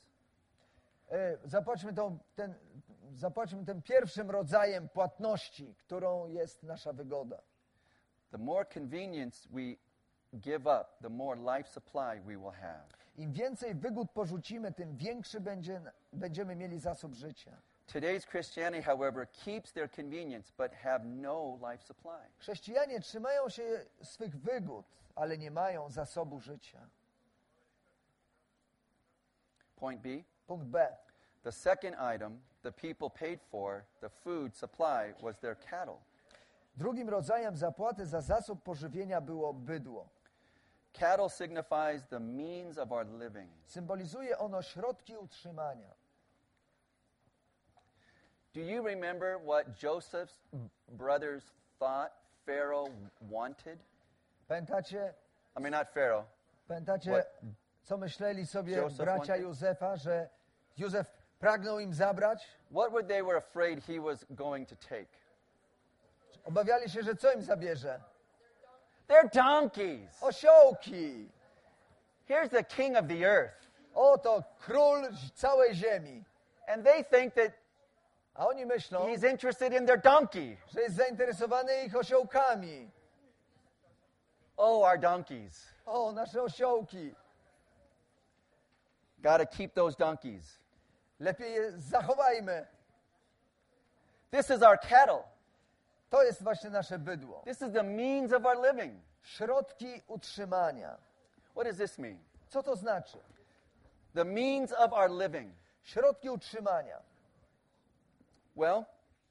Zapłaćmy tym pierwszym rodzajem płatności, którą jest nasza wygoda. The more convenience we give up, the more life supply we will have. Im więcej wygód porzucimy, tym większy będziemy mieli zasób życia. Today's Christianity, however, keeps their convenience but have no life supply. Chrześcijanie trzymają się swych wygód, ale nie mają zasobu życia. Point B. Punkt B. The second item the people paid for, the food supply, was their cattle. Drugim rodzajem zapłaty za zasób pożywienia było bydło. Cattle signifies the means of our living. Symbolizuje ono środki utrzymania. Do you remember what Joseph's brothers thought Pharaoh wanted? Pamiętacie, What co myśleli sobie Joseph bracia wanted? Józefa, że Józef pragnął im zabrać? What were they were afraid he was going to take? Obawiali się, że co im zabierze? They're donkeys. Osiołki! Here's the king of the earth. Oto król całej ziemi. And they think that A oni myślą, he's interested in their donkey. że jest zainteresowany ich osiołkami. Oh, our donkeys. O, nasze osiołki. Got to keep those donkeys. Lepiej je zachowajmy. This is our cattle. To jest właśnie nasze bydło. This is the means of our living. Środki utrzymania. What does this mean? Co to znaczy? The means of our living. Środki utrzymania. Well,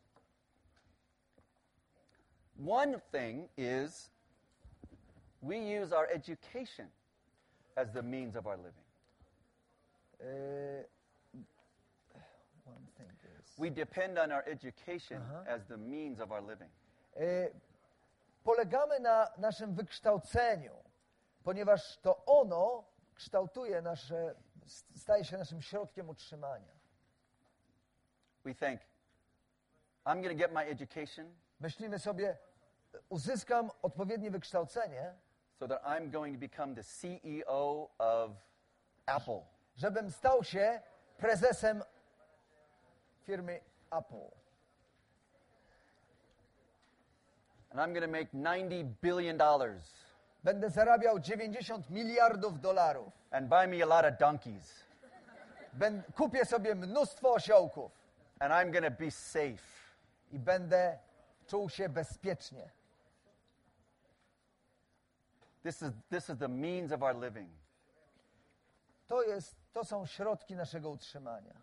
one thing is we use our education as the means of our living. One thing is. We depend on our education as the means of our living. Polegamy na naszym wykształceniu, ponieważ to ono kształtuje staje się naszym środkiem utrzymania. We think, I'm going to get my education Myślimy sobie, uzyskam odpowiednie wykształcenie, so that I'm going to become the CEO of Apple. żebym stał się prezesem firmy Apple. And I'm going to make $90 billion Będę zarabiał 90 miliardów dolarów. and buy me a lot of donkeys. Kupię sobie mnóstwo osiołków And I'm going to be safe. i będę czuł się bezpiecznie. This is the means of our living. To są środki naszego utrzymania.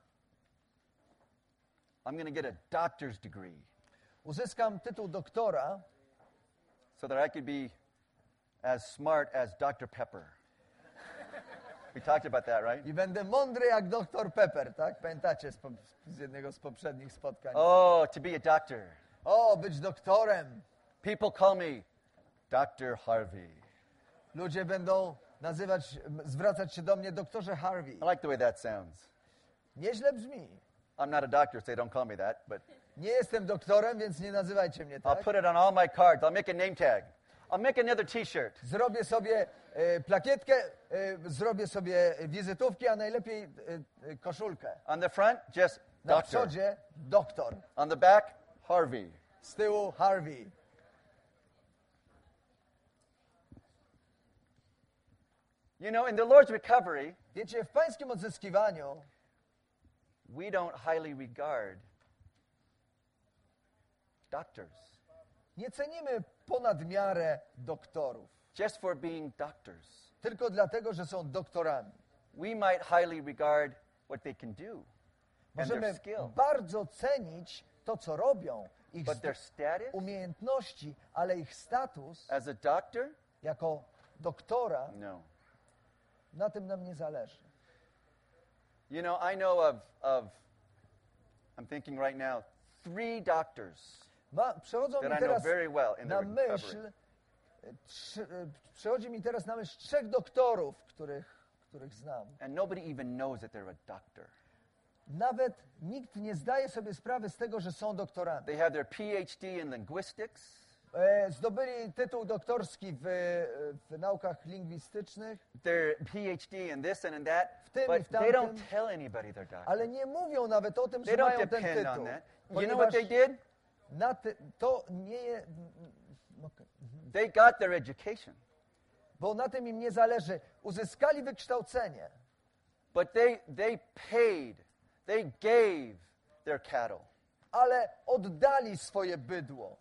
I'm going to get a doctor's degree Uzyskam tytuł doktora, so that I could be as smart as Dr. Pepper. We talked about that, right? i będę mądry jak dr Pepper, tak? Pamiętacie z jednego z poprzednich spotkań. Oh, to be a doctor. O, być doktorem. People call me Dr. Harvey. Ludzie będą zwracać się do mnie doktorze Harvey. I like the way that sounds. Nieźle brzmi. I'm not a doctor, so they don't call me that, but Nie jestem doktorem, więc nie nazywajcie mnie I'll tak. put it on all my cards. I'll make a name tag. I'll make another t-shirt. Zrobię sobie plakietkę, zrobię sobie wizytówki, a najlepiej koszulkę. On the front, just Na Doctor. przodzie doktor, On the back, Harvey. z tyłu Harvey. You know, in the Lord's recovery, Wiecie, w pańskim odzyskiwaniu we don't highly regard doctors nie cenimy ponad miarę doktorów, just for being doctors. tylko dlatego, że są doktorami. We might highly regard what they can do and their Możemy skill, bardzo cenić to, co robią, ich but their status umiejętności, ale ich status as a doctor, jako doktora, no. na tym nam nie zależy. You know, I know of I'm thinking right now, 3 doctors Przechodzą that mi I know teraz very well in the na recovery. myśl, przechodzi mi teraz na myśl 3 doktorów, których znam. And nobody even knows that they're a doctor. Nawet nikt nie zdaje sobie sprawy z tego, że są doktorami. They have their PhD in linguistics, Zdobyli tytuł doktorski w naukach lingwistycznych, their PhD in this and in that, w tym i but w they don't tamtym, tell anybody they're doctors. ale nie mówią nawet o tym, They że don't mają ten depend on tytuł. that. You know what they did? To nie jest... They got their education, Bo na tym im nie zależy. Uzyskali wykształcenie, but they paid, they gave their cattle. ale oddali swoje bydło.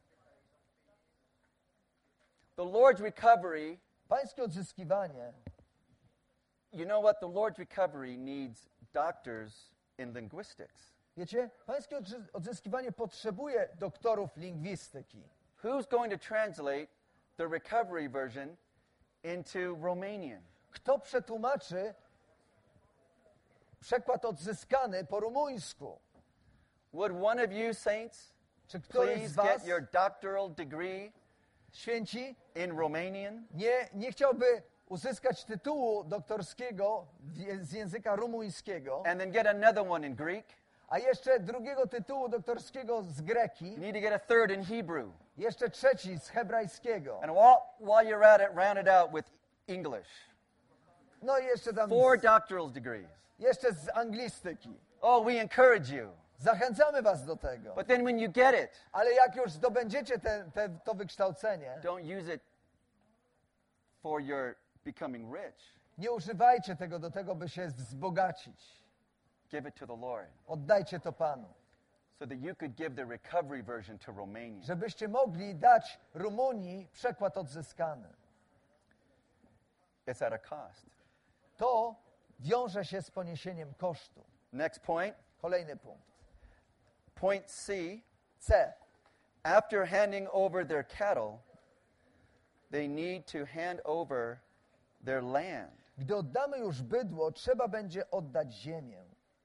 The Lord's recovery, Pańskie odzyskiwanie, you know what? The Lord's recovery needs doctors in linguistics. wiecie, pańskie odzyskiwanie potrzebuje doktorów lingwistyki. Who's going to translate the recovery version into Romanian? Kto przetłumaczy przekład odzyskany po rumuńsku? Would one of you saints Czy któryś please z was, get your doctoral degree święci, in Romanian? nie chciałby uzyskać tytułu doktorskiego z języka rumuńskiego, And then get another one in Greek? a jeszcze drugiego tytułu doktorskiego z You greki, need to get a third in Hebrew. jeszcze trzeci z hebrajskiego. And while you're at it, round it out with English. No i jeszcze tam 4 doctoral degrees. jeszcze z anglistyki. Oh, we encourage you. Zachęcamy was do tego. But then when you get it, Ale jak już zdobędziecie to wykształcenie, don't use it for your becoming rich. nie używajcie tego do tego, by się wzbogacić. Give it to the Lord Oddajcie to Panu. so that you could give the recovery version to Romanian. Żebyście mogli dać Rumunii przekład odzyskany. It's at a cost. To wiąże się z poniesieniem kosztu. Next point, Kolejny punkt. point C. C. After handing over their cattle, they need to hand over their land. Gdy oddamy już bydło, trzeba będzie oddać ziemię.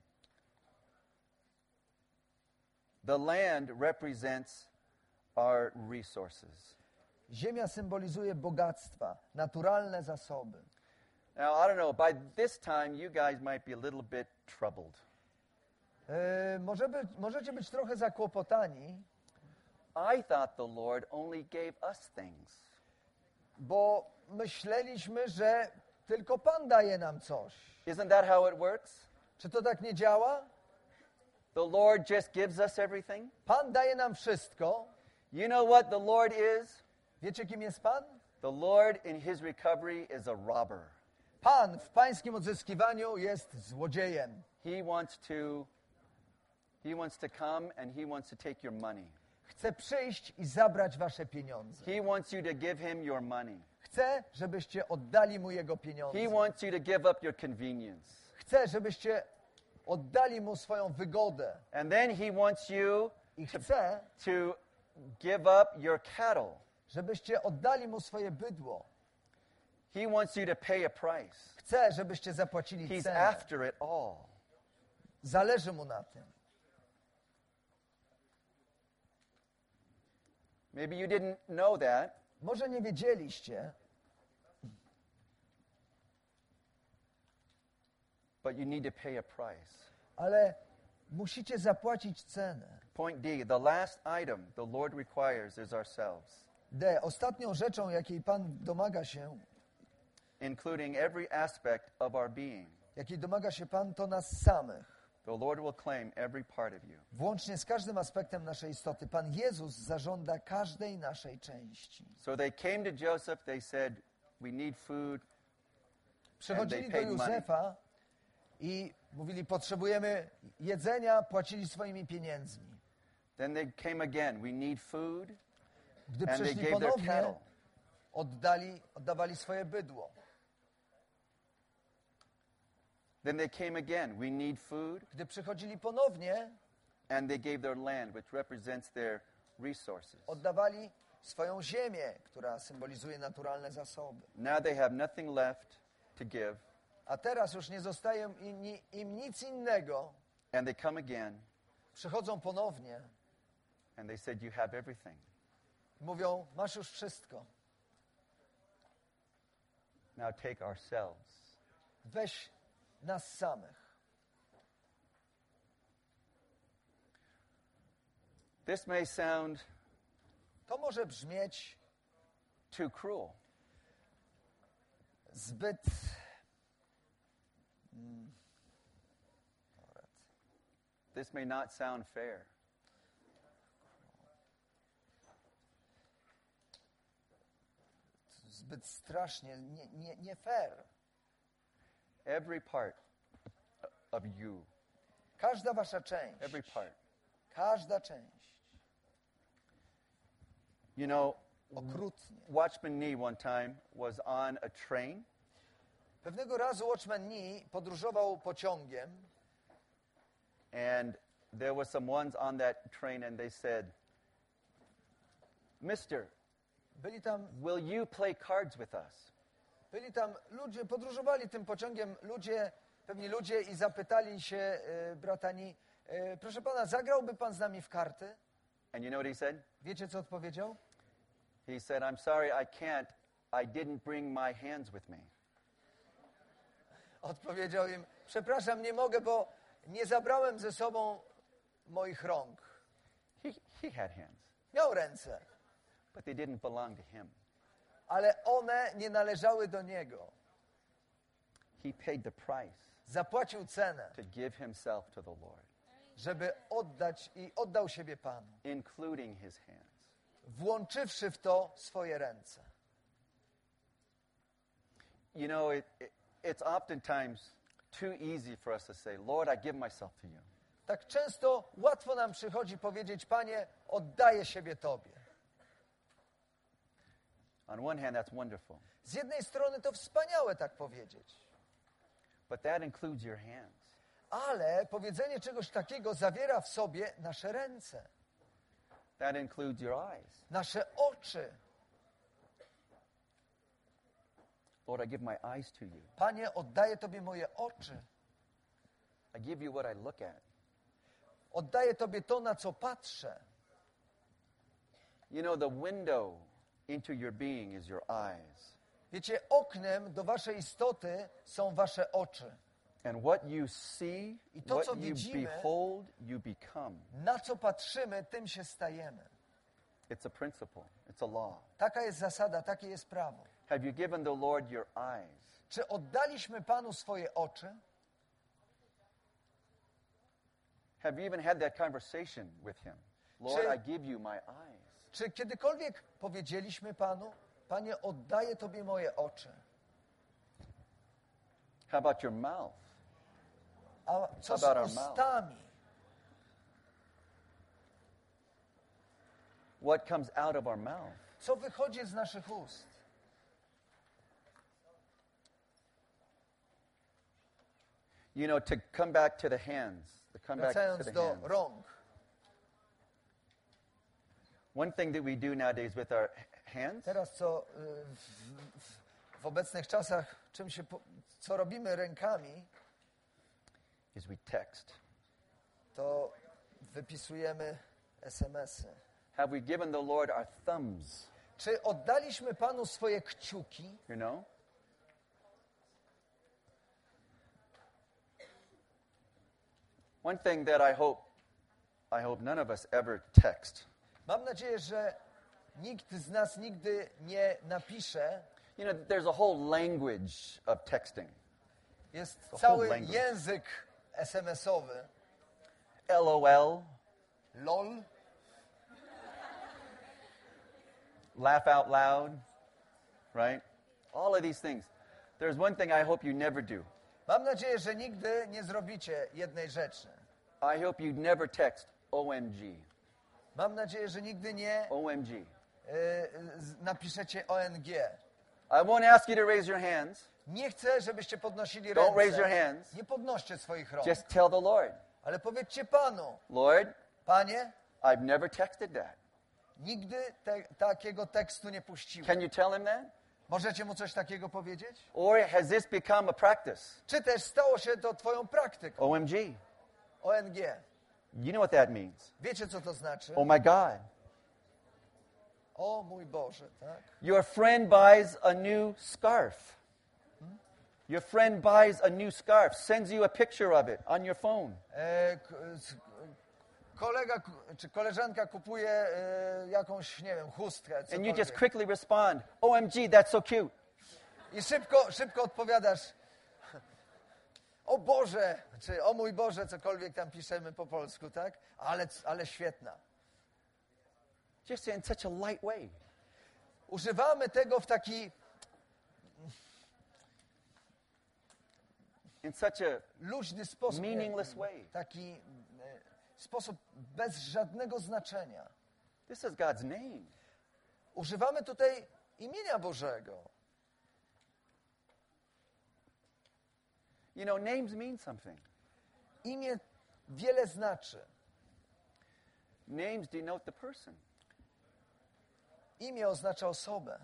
The land represents our resources. Ziemia symbolizuje bogactwa, naturalne zasoby. Now, I don't know, by this time, you guys might be a little bit troubled. Możecie być trochę zakłopotani, I thought the Lord only gave us things. bo myśleliśmy, że tylko Pan daje nam coś. Isn't that how it works? Czy to tak nie działa? The Lord just gives us everything? Pan daje nam wszystko. You know what the Lord is? Wiecie, kim jest Pan? The Lord in his recovery is a robber. Pan w pańskim odzyskiwaniu jest złodziejem. He wants to come and he wants to take your money. Chce przyjść i zabrać wasze pieniądze. He wants you to give him your money. Chce, żebyście oddali mu jego pieniądze. He wants you to give up your convenience. Chce, żebyście oddali mu swoją wygodę. And then he wants you I chce, to give up your cattle. żebyście oddali mu swoje bydło. He wants you to pay a price. Chce, żebyście zapłacili He's cenę. after it all. Zależy mu na tym. Maybe you didn't know that, Może nie wiedzieliście, but you need to pay a price. ale musicie zapłacić cenę. Point D, the last item the Lord requires is ourselves, D. Ostatnią rzeczą, jakiej Pan domaga się, including every aspect of our being. jakiej domaga się Pan, to nas samych. The Lord will claim every part of you. Włącznie z każdym aspektem naszej istoty. Pan Jezus zażąda każdej naszej części. So they came to Joseph, they said, we need food. Przychodzili do paid money. Józefa i mówili, potrzebujemy jedzenia, płacili swoimi pieniędzmi. Then they came again, we need food. Gdy And they przyszli gave their ponownie, cattle. oddawali swoje bydło. Then they came again, we need food. Gdy przychodzili ponownie, And they gave their land, which represents their resources. oddawali swoją ziemię, która symbolizuje naturalne zasoby. Now they have nothing left to give. A teraz już nie zostaje im nic innego. And they come again, Przychodzą ponownie, and they said, you have everything. mówią, masz już wszystko. Now take ourselves. Weź nas samych. This may sound To może brzmieć too cruel. zbyt... This may not sound fair. Zbyt strasznie, nie fair. Every part of you, Każda wasza część, every part. każda część, You know, okrutnie. Watchman Nee one time was on a train, Pewnego razu Watchman Nee podróżował pociągiem and there were some ones on that train, and they said, Mister, will you play cards with us? byli tam ludzie, podróżowali tym pociągiem pewni ludzie i zapytali się brata Nee, proszę pana, zagrałby pan z nami w karty? And you know what he said? Wiecie, co odpowiedział? He said, I'm sorry, I can't. I didn't bring my hands with me. Odpowiedział im, przepraszam, nie mogę, bo nie zabrałem ze sobą moich rąk. He had hands, Miał ręce, but they didn't belong to him. ale one nie należały do niego. He paid the price Zapłacił cenę, to give himself to the Lord, żeby oddał siebie Panu, including his hands. włączywszy w to swoje ręce. You know, it's oftentimes too easy for us to say, Lord, I give myself to you. Tak często łatwo nam przychodzi powiedzieć, Panie, oddaję siebie Tobie. On one hand, that's wonderful, Z jednej strony to wspaniałe tak powiedzieć, but that includes your hands. ale powiedzenie czegoś takiego zawiera w sobie nasze ręce, That includes your eyes. nasze oczy. Lord, I give my eyes to you. Panie, oddaję Tobie moje oczy. I give you what I look at. Oddaję Tobie to, na co patrzę. You know, the window into your being is your eyes. Wiecie, oknem do waszej istoty są wasze oczy. And what you see, I to, what co you widzimy, behold, you become. Na co patrzymy, tym się stajemy. It's a principle. It's a law. Taka jest zasada, takie jest prawo. Have you given the Lord your eyes? Czy oddaliśmy Panu swoje oczy? Have you even had that conversation with him? Lord, Czy- I give you my eyes. Czy kiedykolwiek powiedzieliśmy Panu, Panie, oddaję Tobie moje oczy? How about your mouth? A co z How about our mouth? ustami? What comes out of our mouth? Co wychodzi z naszych ust? You know, to come back to the hands. To come back to Wracając the do hands. rąk. One thing that we do nowadays with our hands Teraz co w obecnych czasach, co robimy rękami, is we text. to wypisujemy SMS-y. Have we given the Lord our thumbs? Czy oddaliśmy Panu swoje kciuki? You know? One thing that I hope none of us ever text. Mam nadzieję, że nikt z nas nigdy nie napisze. You know, there's a whole language of texting. Jest whole cały language. język SMS-owy. LOL, LOL, laugh out loud, right? All of these things. There's one thing I hope you never do. Mam nadzieję, że nigdy nie zrobicie jednej rzeczy. I hope you never text OMG. Mam nadzieję, że nigdy nie OMG. napiszecie ONG. I won't ask you to raise your hands. Nie chcę, żebyście podnosili Don't raise your ręce. hands. Nie podnoście swoich rąk. Just tell the Lord, Ale powiedzcie Panu, Lord, Panie, I've never texted that. nigdy takiego tekstu nie puściłem. Can you tell him that? Możecie mu coś takiego powiedzieć? Or has this become a practice? Czy też stało się to twoją praktyką? OMG. ONG. You know what that means. Wiecie, co to znaczy? Oh my God. O mój Boże, tak? Your friend buys a new scarf. Your friend buys a new scarf, sends you a picture of it on your phone. Kolega czy koleżanka kupuje jakąś, nie wiem, chustkę, And you just cokolwiek. quickly respond, OMG, that's so cute. I szybko odpowiadasz, o Boże, czy o mój Boże, cokolwiek tam piszemy po polsku, tak? Ale świetna. Just in such a light way. Używamy tego w taki In such a luźny sposób. meaningless way. Taki sposób bez żadnego znaczenia. This is God's name. Używamy tutaj imienia Bożego. You know, names mean something. Imię wiele znaczy. Names denote the person. Imię oznacza osobę.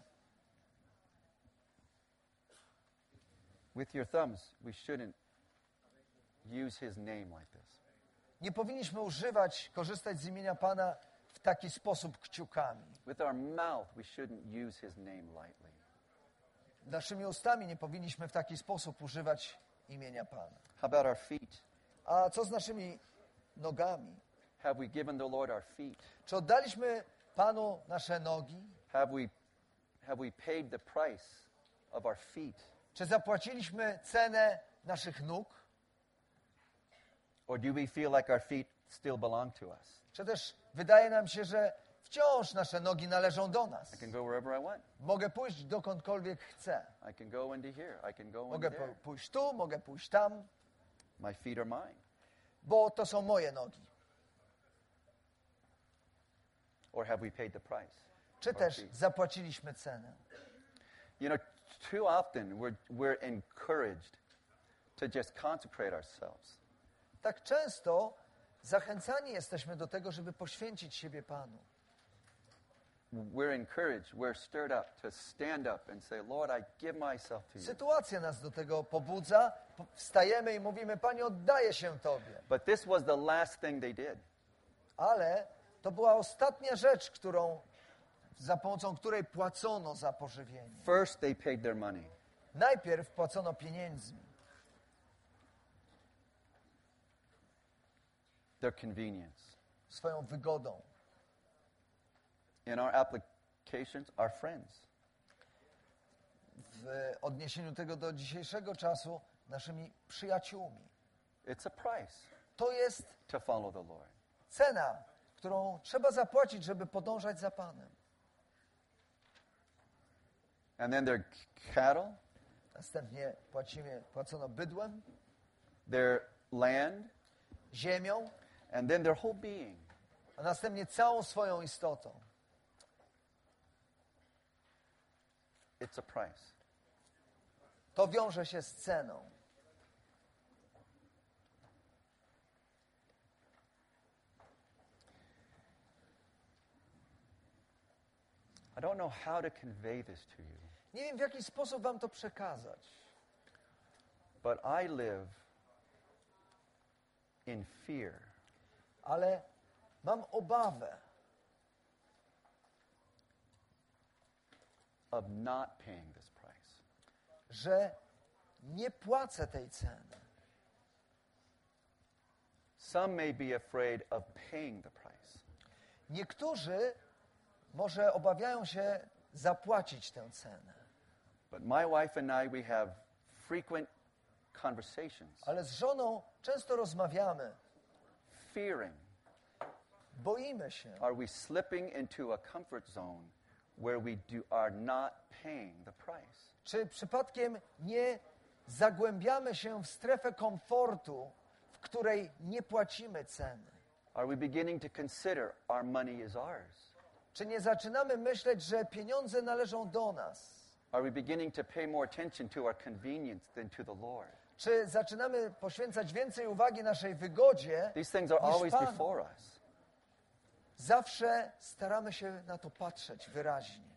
With your thumbs, we shouldn't use his name like this. Nie powinniśmy korzystać z imienia Pana w taki sposób kciukami. With our mouth, we shouldn't use his name lightly. Naszymi ustami nie powinniśmy w taki sposób używać imienia Pana. How about our feet? A co z naszymi nogami? Have we given the Lord our feet? Czy oddaliśmy Panu nasze nogi? Have we paid the price of our feet? Czy zapłaciliśmy cenę naszych nóg? Or do we feel like our feet still belong to us? Czy też wydaje nam się, że wciąż nasze nogi należą do nas? I can go wherever I want. Mogę pójść dokądkolwiek chcę. I can go into here. I can go into Mogę there. pójść tu, mogę pójść tam, My feet are mine. bo to są moje nogi. Or have we paid the price? Czy też zapłaciliśmy cenę? You know, too often we're encouraged to just consecrate ourselves. Tak często zachęcani jesteśmy do tego, żeby poświęcić siebie Panu. We're encouraged, we're stirred up to stand up and say, Lord, I give myself to you. Sytuacja nas do tego pobudza. Wstajemy i mówimy, Panie, oddaję się Tobie. But this was the last thing they did. Ale to była ostatnia rzecz, za pomocą której płacono za pożywienie. First, they paid their money. Najpierw płacono pieniędzmi, Their convenience. swoją wygodą. In our applications, our friends. W odniesieniu tego do dzisiejszego czasu, naszymi przyjaciółmi. It's a price To jest to follow the Lord. cena, którą trzeba zapłacić, żeby podążać za Panem. And then their cattle, Następnie płacono bydłem, their land, ziemią, and then their whole being. a następnie całą swoją istotą. It's a price. To wiąże się z ceną. I don't know how to convey this to you, Nie wiem, w jaki sposób wam to przekazać, but I live in fear ale mam obawę, of not paying this price. że nie płacę tej ceny. Some may be afraid of paying the price. Niektórzy może obawiają się zapłacić tę cenę, But my wife and I, we have frequent conversations. ale z żoną często rozmawiamy. fearing? Boimy się. Are we slipping into a comfort zone where we are not paying the price? Czy przypadkiem nie zagłębiamy się w strefę komfortu, w której nie płacimy ceny? Are we beginning to consider our money is ours? Czy nie zaczynamy myśleć, że pieniądze należą do nas? Are we beginning to pay more attention to our convenience than to the Lord? Czy zaczynamy poświęcać więcej uwagi naszej wygodzie These things are niż always Panu? before us. Zawsze staramy się na to patrzeć wyraźnie.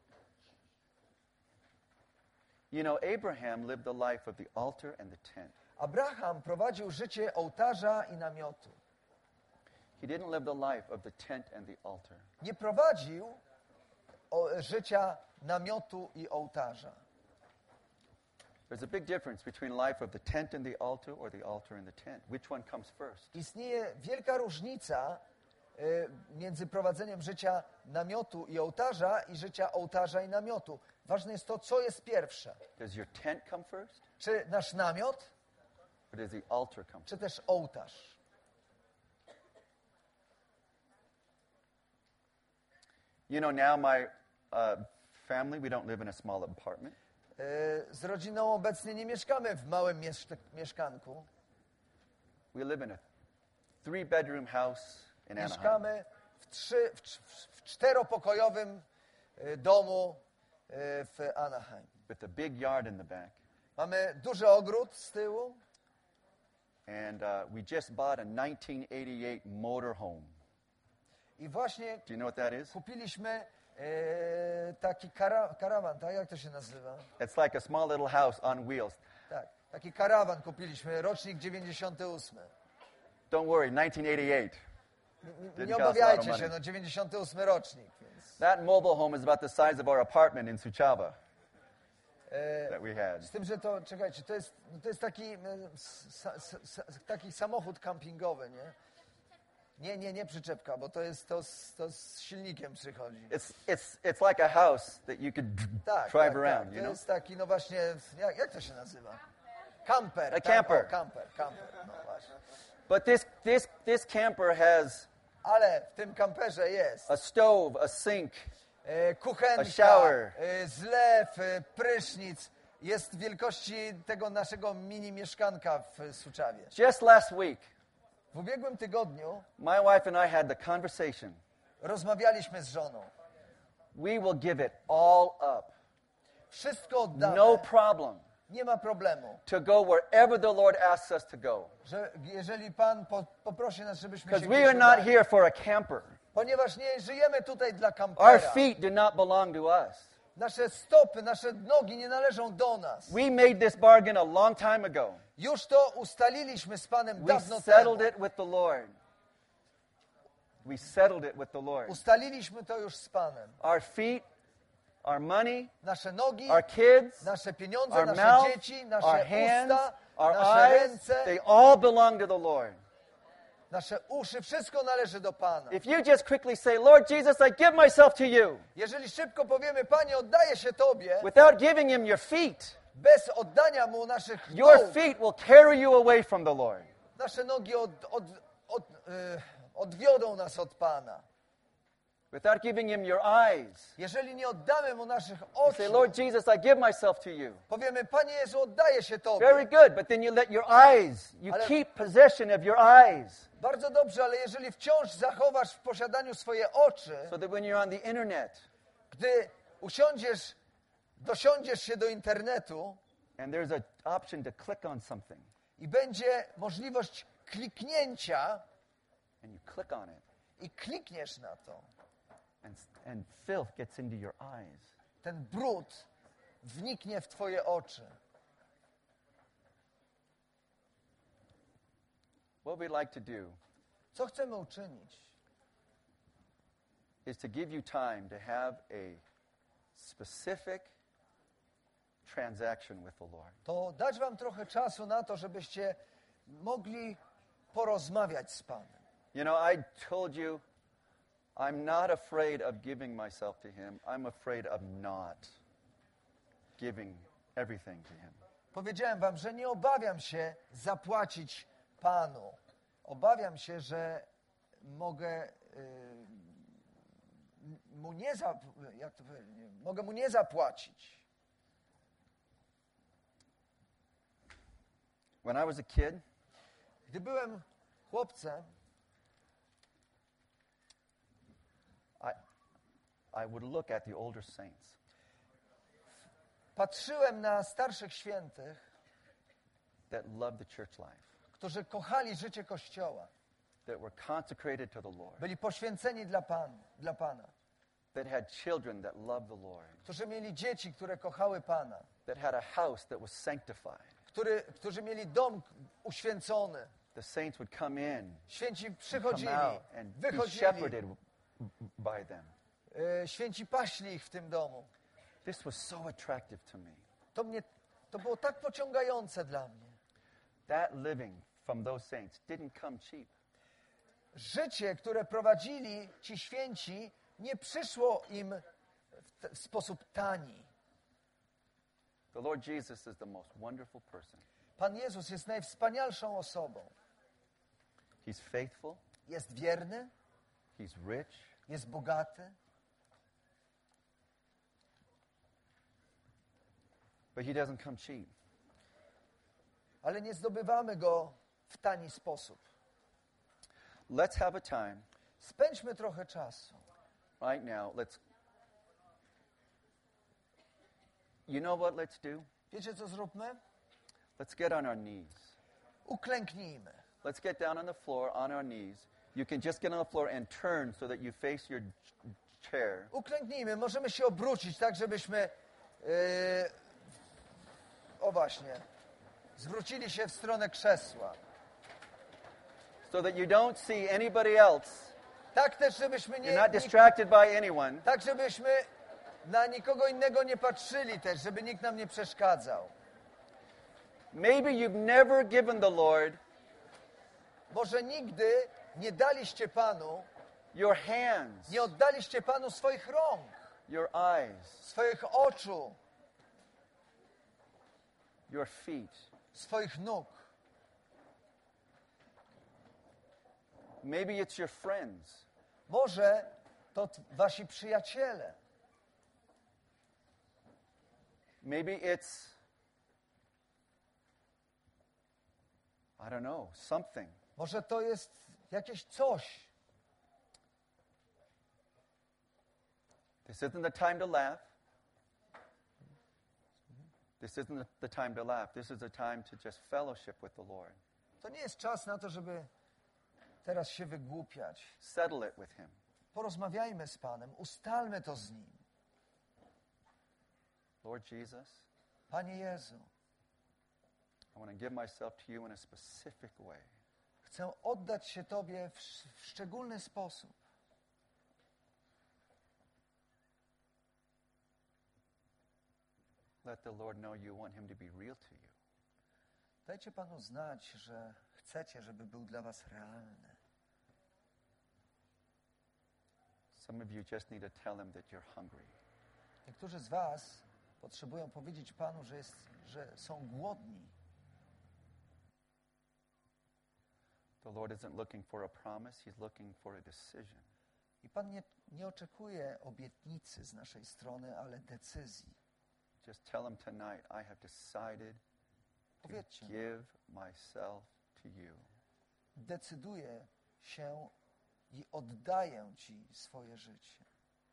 You know, Abraham lived the life of the altar and the tent. Abraham prowadził życie ołtarza i namiotu. He didn't live the life of the tent and the altar. Nie prowadził życia namiotu i ołtarza. There's a big difference between life of the tent and the altar or the altar and the tent. Which one comes first? Istnieje wielka różnica między prowadzeniem życia namiotu i ołtarza i życia ołtarza i namiotu. Ważne jest to, co jest pierwsze. Does your tent come first Czy nasz namiot, or does the altar come czy first? też ołtarz? You know, now my family, we don't live in a small apartment. Z rodziną obecnie nie mieszkamy w małym mieszkanku. We live in a 3-bedroom house in Anaheim. Mieszkamy w czteropokojowym domu w Anaheim. With a big yard in the back. Mamy duży ogród z tyłu And we just bought a 1988 motorhome. i właśnie Do you know what that is? kupiliśmy taki karawan, tak? Jak to się nazywa? It's like a small little house on wheels. Tak, taki karawan kupiliśmy, rocznik 98. Don't worry, 1988. Nie obawiajcie się, no 98 rocznik. Więc, That mobile home is about the size of our apartment in Suceava that we had. z tym, że to, czekajcie, to jest taki, taki samochód kampingowy, nie? Nie przyczepka, bo to z silnikiem przychodzi. It's like a house that you could drive around, To you know? jest taki, no właśnie, jak to się nazywa? Camper. A tak? camper. O, camper, no właśnie. But this camper has Ale w tym kamperze jest a stove, a sink, kuchenka, a shower. Zlew, prysznic. Jest wielkości tego naszego mini mieszkanka w Suczawie. Just last week, W ubiegłym tygodniu my wife and I had the conversation. rozmawialiśmy z żoną. We will give it all up. Wszystko oddamy. No problem. Nie ma problemu. To go wherever the Lord asks us to go. Że jeżeli Pan poprosi nas, żebyśmy się Because we gdzieś are not udali. here for a camper. Ponieważ nie żyjemy tutaj dla Our kampera. feet do not belong to us. Nasze stopy, nasze nogi nie należą do nas. We made this bargain a long time ago. Już to ustaliliśmy z Panem We dawno settled temu. it with the Lord. We settled it with the Lord. Ustaliliśmy to już z Panem. Our feet, our money, Nasze nogi, our kids, nasze pieniądze, our nasze mouth, dzieci, our nasze hands, usta, our nasze eyes, ręce, they all belong to the Lord. nasze uszy, wszystko należy do Pana. If you just quickly say, Lord Jesus, I give myself to you, Jeżeli szybko powiemy, Panie, oddaję się Tobie, without giving him your feet, bez oddania Mu naszych your nóg, feet will carry you away from the Lord. nasze nogi odwiodą nas od Pana. Without giving him your eyes, Jeżeli nie oddamy Mu naszych you oczu, say, Lord Jesus, I give myself to you. powiemy, Panie Jezu, oddaję się Very Tobie. good, but then you let your eyes, you Ale- keep possession of your eyes. Bardzo dobrze, ale jeżeli wciąż zachowasz w posiadaniu swoje oczy, So that when you're on the internet gdy dosiądziesz się do internetu and there's an option to click on something i będzie możliwość kliknięcia and you click on it i klikniesz na to, and filth gets into your eyes, ten brud wniknie w twoje oczy. what we'd like to do Co chcemy uczynić? is to give you time to have a specific transaction with the Lord. To dać wam trochę czasu na to, żebyście mogli porozmawiać z Panem. You know, I told you I'm not afraid of giving myself to him. I'm afraid of not giving everything to him. Powiedziałem wam, że nie obawiam się zapłacić Panu. Obawiam się, że mogę mogę mu nie zapłacić. When I was a kid, Gdy byłem chłopcem, I would look at the older saints. patrzyłem na starszych świętych, That loved the church life, którzy kochali życie Kościoła, that were consecrated to the Lord, byli poświęceni dla Pana, that had children that loved the Lord, którzy mieli dzieci, które kochały Pana, that had a house that was sanctified. którzy mieli dom uświęcony. The saints would come in, Święci come przychodzili, out, and be wychodzili, shepherded by them. święci paśli ich w tym domu. This was so attractive to me. To było tak pociągające dla mnie. That living from those saints didn't come cheap. Życie, które prowadzili ci święci, nie przyszło im w sposób tani. The Lord Jesus is the most wonderful person. Pan Jezus jest najwspanialszą osobą. He's faithful, Jest wierny, he's rich, jest bogaty, but he doesn't come cheap. ale nie zdobywamy go w tani sposób. Let's have a time Spędźmy trochę czasu. right now. You know what let's do? Wiecie, co zróbmy? Let's get on our knees. Uklęknijmy. Let's get down on the floor on our knees. You can just get on the floor and turn so that you face your chair. Uklęknijmy. Możemy się obrócić tak, żebyśmy właśnie zwrócili się w stronę krzesła. So that you don't see anybody else. Tak też, żebyśmy You're not distracted by anyone. tak, żebyśmy na nikogo innego nie patrzyli też, żeby nikt nam nie przeszkadzał. Maybe you've never given the Lord Może nigdy nie daliście Panu, your hands, nie oddaliście Panu swoich rąk, your eyes, swoich oczu, your feet. swoich nóg. Maybe it's your friends. Może to wasi przyjaciele. Maybe it's, I don't know, something. Może to jest jakieś coś. This isn't the time to laugh. This isn't the time to laugh. This is a time to just fellowship with the Lord. To nie jest czas na to, żeby teraz się wygłupiać. Settle it with Him. Porozmawiajmy z Panem, ustalmy to z Nim. Lord Jesus, Panie Jezu, I want to give myself to you in a specific way. chcę oddać się Tobie w szczególny sposób. Let the Lord know you want Him to be real to you. Dajcie Panu znać, że chcecie, żeby był dla was realny. Some of you just need to tell Him that you're hungry. Niektórzy z was potrzebują powiedzieć Panu, że są głodni. The Lord isn't looking for a promise, He's looking for a decision. I Pan nie oczekuje obietnicy z naszej strony, ale decyzji. Just tell Him tonight, I have decided to Powiedzcie, give myself to you. decyduję się i oddaję Ci swoje życie.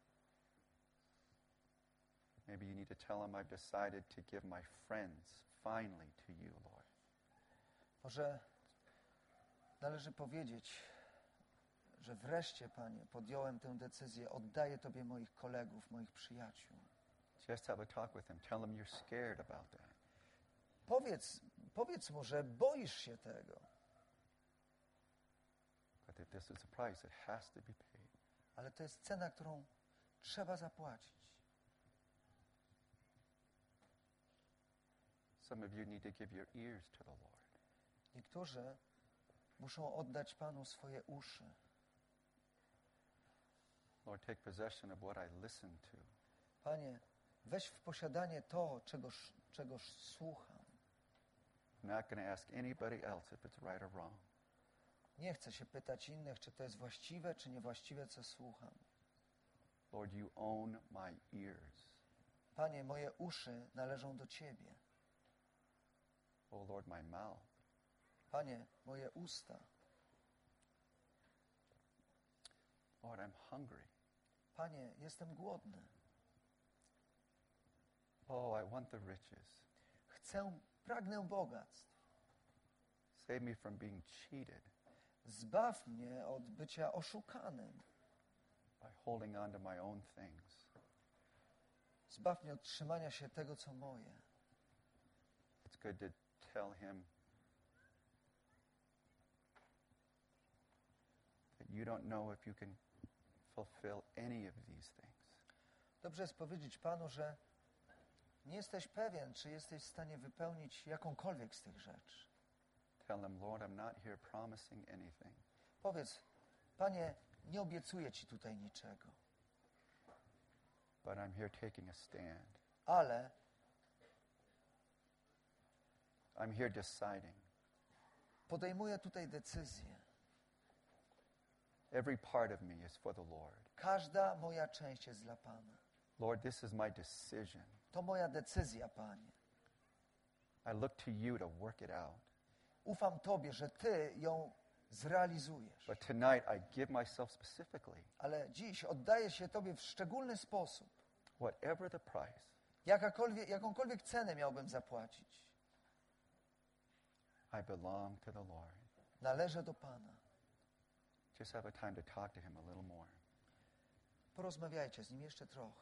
Maybe you need to tell Him, I've decided to give my friends finally to you, Lord. Może należy powiedzieć, że wreszcie, Panie, podjąłem tę decyzję, oddaję Tobie moich kolegów, moich przyjaciół. Just have a talk with Him. Tell Him you're scared about that. Powiedz mu, że boisz się tego, But if this is a price, it has to be paid. ale to jest cena, którą trzeba zapłacić. Some of you need to give your ears to the Lord. Niektórzy muszą oddać Panu swoje uszy. Lord, take possession of what I listen to. Panie, weź w posiadanie to, czegoż słucham. I'm not going to ask anybody else if it's right or wrong. Nie chcę się pytać innych, czy to jest właściwe, czy niewłaściwe, co słucham. Lord, you own my ears. Panie, moje uszy należą do Ciebie. Oh Lord, my mouth. Panie, moje usta. Lord, I'm hungry. Panie, jestem głodny. Oh, I want the riches. Pragnę bogactw. Save me from being cheated Zbaw mnie od bycia oszukanym. by holding on to my own things. Zbaw mnie od trzymania się tego, co moje. It's good to tell him that you don't know if you can fulfill any of these things. Dobrze jest powiedzieć Panu, że nie jesteś pewien, czy jesteś w stanie wypełnić jakąkolwiek z tych rzeczy. Tell him, Lord, I'm not here promising anything. Powiedz, Panie, nie obiecuję Ci tutaj niczego, But I'm here taking a stand. ale I'm here deciding. podejmuję tutaj decyzję. Every part of me is for the Lord. Każda moja część jest dla Pana. Lord, this is my decision. To moja decyzja, Panie. I look to you to work it out. Ufam Tobie, że Ty ją zrealizujesz. But tonight I give myself specifically, Ale dziś oddaję się Tobie w szczególny sposób. whatever the price, Jakąkolwiek cenę miałbym zapłacić. I belong to the Lord. Należę do Pana. Just have a time to talk to him a little more. Porozmawiajcie z Nim jeszcze trochę.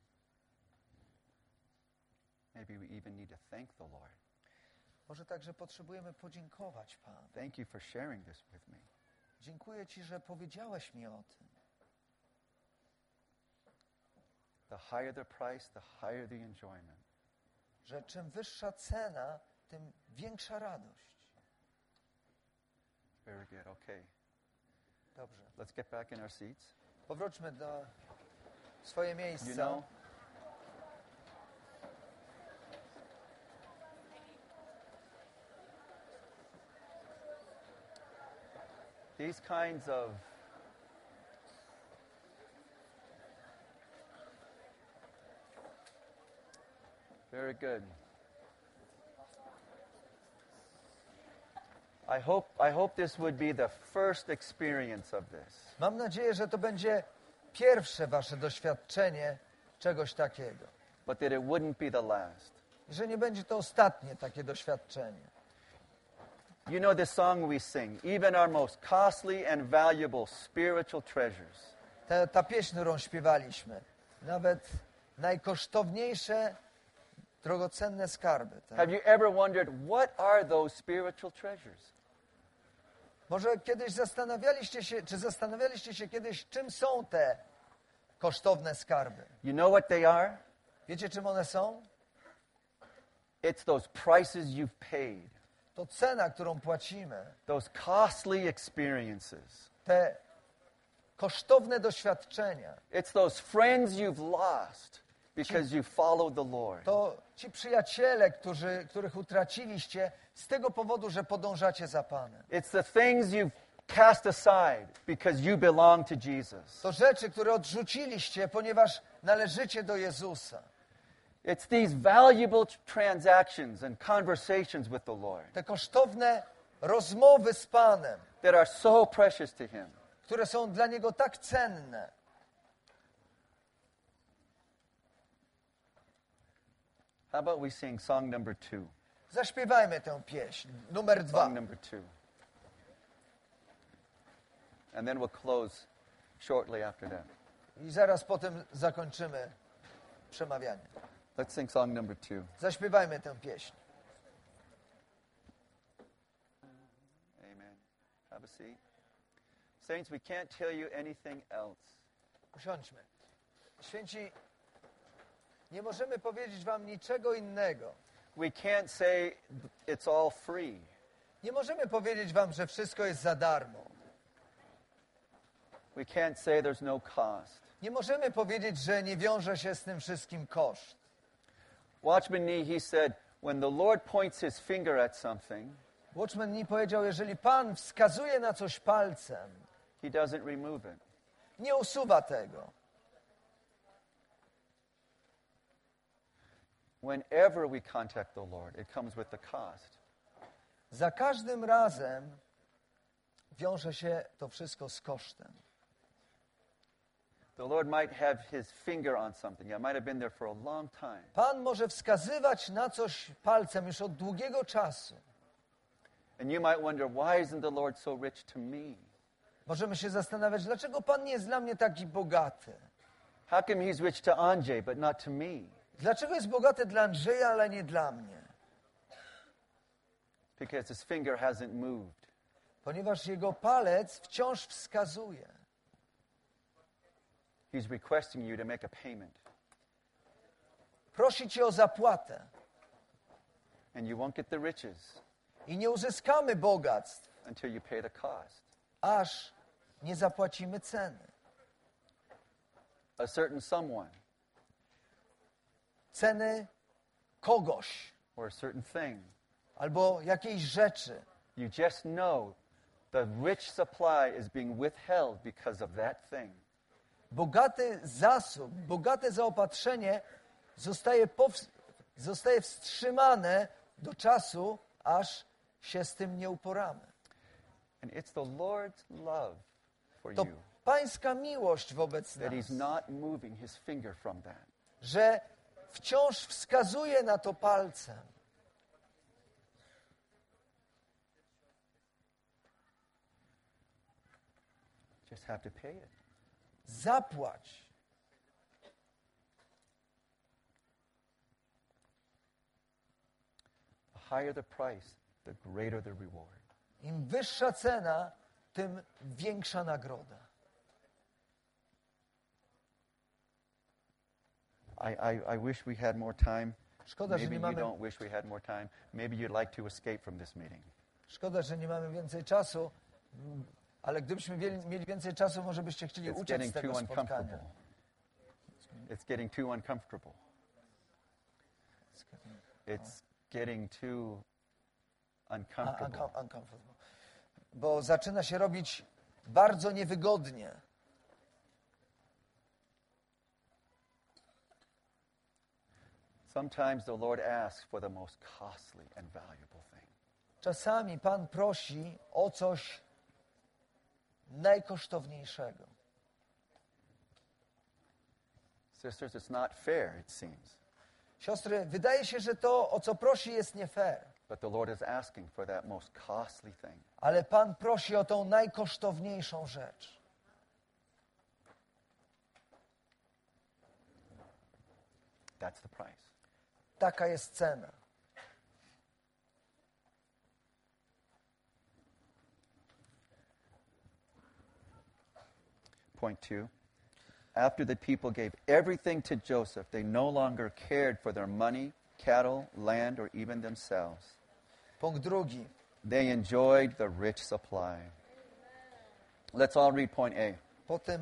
Maybe we even need to thank the Lord. Może także potrzebujemy podziękować Panu. Thank you for sharing this with me. Dziękuję Ci, że powiedziałeś mi o tym. The higher the price, the higher the enjoyment. Że czym wyższa cena, tym większa radość. Very good. Okay. Dobrze. Let's get back in our seats. Powróćmy do swoje miejsca. You know, these kinds of very good. I hope this would be the first experience of this. Mam nadzieję, że to będzie pierwsze wasze doświadczenie czegoś takiego. But that it wouldn't be the last. I że nie będzie to ostatnie takie doświadczenie. You know the song we sing, even our most costly and valuable spiritual treasures Ta pieśń, którą śpiewaliśmy, nawet najkosztowniejsze, drogocenne skarby. Tak? Have you ever wondered, what are those spiritual treasures? Może kiedyś zastanawialiście się kiedyś, czym są te kosztowne skarby? You know what they are? Wiecie, czym one są? It's those prices you've paid, To cena, którą płacimy, those costly experiences. te kosztowne doświadczenia, It's those friends you've lost because you followed the Lord. to ci przyjaciele, których utraciliście z tego powodu, że podążacie za Panem. It's the things you've cast aside because you belong to Jesus. To rzeczy, które odrzuciliście, ponieważ należycie do Jezusa. It's these valuable transactions and conversations with the Lord Te kosztowne rozmowy z Panem, that are so precious to Him. które są dla Niego tak cenne. How about we sing song number 2? Zaśpiewajmy tę pieśń, numer 2. Song number 2. And then we'll close shortly after that. I zaraz potem zakończymy przemawianie. Let's sing song number 2. Zaśpiewajmy tę pieśń. Amen. Have a seat. Saints, we can't tell you anything else. Usiądźmy. Święci, nie możemy powiedzieć wam niczego innego. We can't say it's all free. Nie możemy powiedzieć wam, że wszystko jest za darmo. We can't say there's no cost. Nie możemy powiedzieć, że nie wiąże się z tym wszystkim koszt. Watchman Nee, he said, when the Lord points his finger at something, Watchman Nee powiedział, jeżeli Pan wskazuje na coś palcem, He doesn't remove it. nie usuwa tego. Whenever we contact the Lord, it comes with the cost. Za każdym razem wiąże się to wszystko z kosztem. The Lord might have his finger on something. It might have been there for a long time. Pan może wskazywać na coś palcem już od długiego czasu. And you might wonder, why isn't the Lord so rich to me? Możemy się zastanawiać, dlaczego Pan nie jest dla mnie taki bogaty? How come he's rich to Andrzej, but not to me? Dlaczego jest bogaty dla Andrzeja, ale nie dla mnie? Because his finger hasn't moved. Ponieważ jego palec wciąż wskazuje. He's requesting you to make a payment. Prosi cię o zapłatę. And you won't get the riches I nie uzyskamy bogactw, until you pay the cost. aż nie zapłacimy ceny. A certain someone Ceny kogoś or a certain thing. albo jakiejś rzeczy. You just know the rich supply is being withheld because of that thing. Bogaty zasób, bogate zaopatrzenie zostaje wstrzymane do czasu, aż się z tym nie uporamy. And it's the Lord's love for To you Pańska miłość wobec that he's nas, not moving his finger from that. że wciąż wskazuje na to palcem. Just have to pay it. Zapłać. The higher the price, the greater the reward. Im wyższa cena, tym większa nagroda. I wish we had more time. Szkoda, że Maybe nie you mamy, don't wish we had more time. Maybe you'd like to escape from this meeting. szkoda, że nie mamy więcej czasu, ale gdybyśmy mieli więcej czasu, może byście chcieli It's uciec z getting tego too spotkania. uncomfortable. It's getting too uncomfortable. It's getting too uncomfortable. Uncomfortable. Bo zaczyna się robić bardzo niewygodnie. Sometimes the Lord asks for the most costly and valuable thing. Czasami Pan prosi o coś najkosztowniejszego. Sisters, it's not fair, it seems. Siostry, wydaje się, że to, o co prosi, jest nie fair. But the Lord is asking for that most costly thing. Ale Pan prosi o tą najkosztowniejszą rzecz. That's the price. Taka jest cena. Point 2. After the people gave everything to Joseph, they no longer cared for their money, cattle, land, or even themselves. Punkt drugi. They enjoyed the rich supply. Let's all read point A. Potem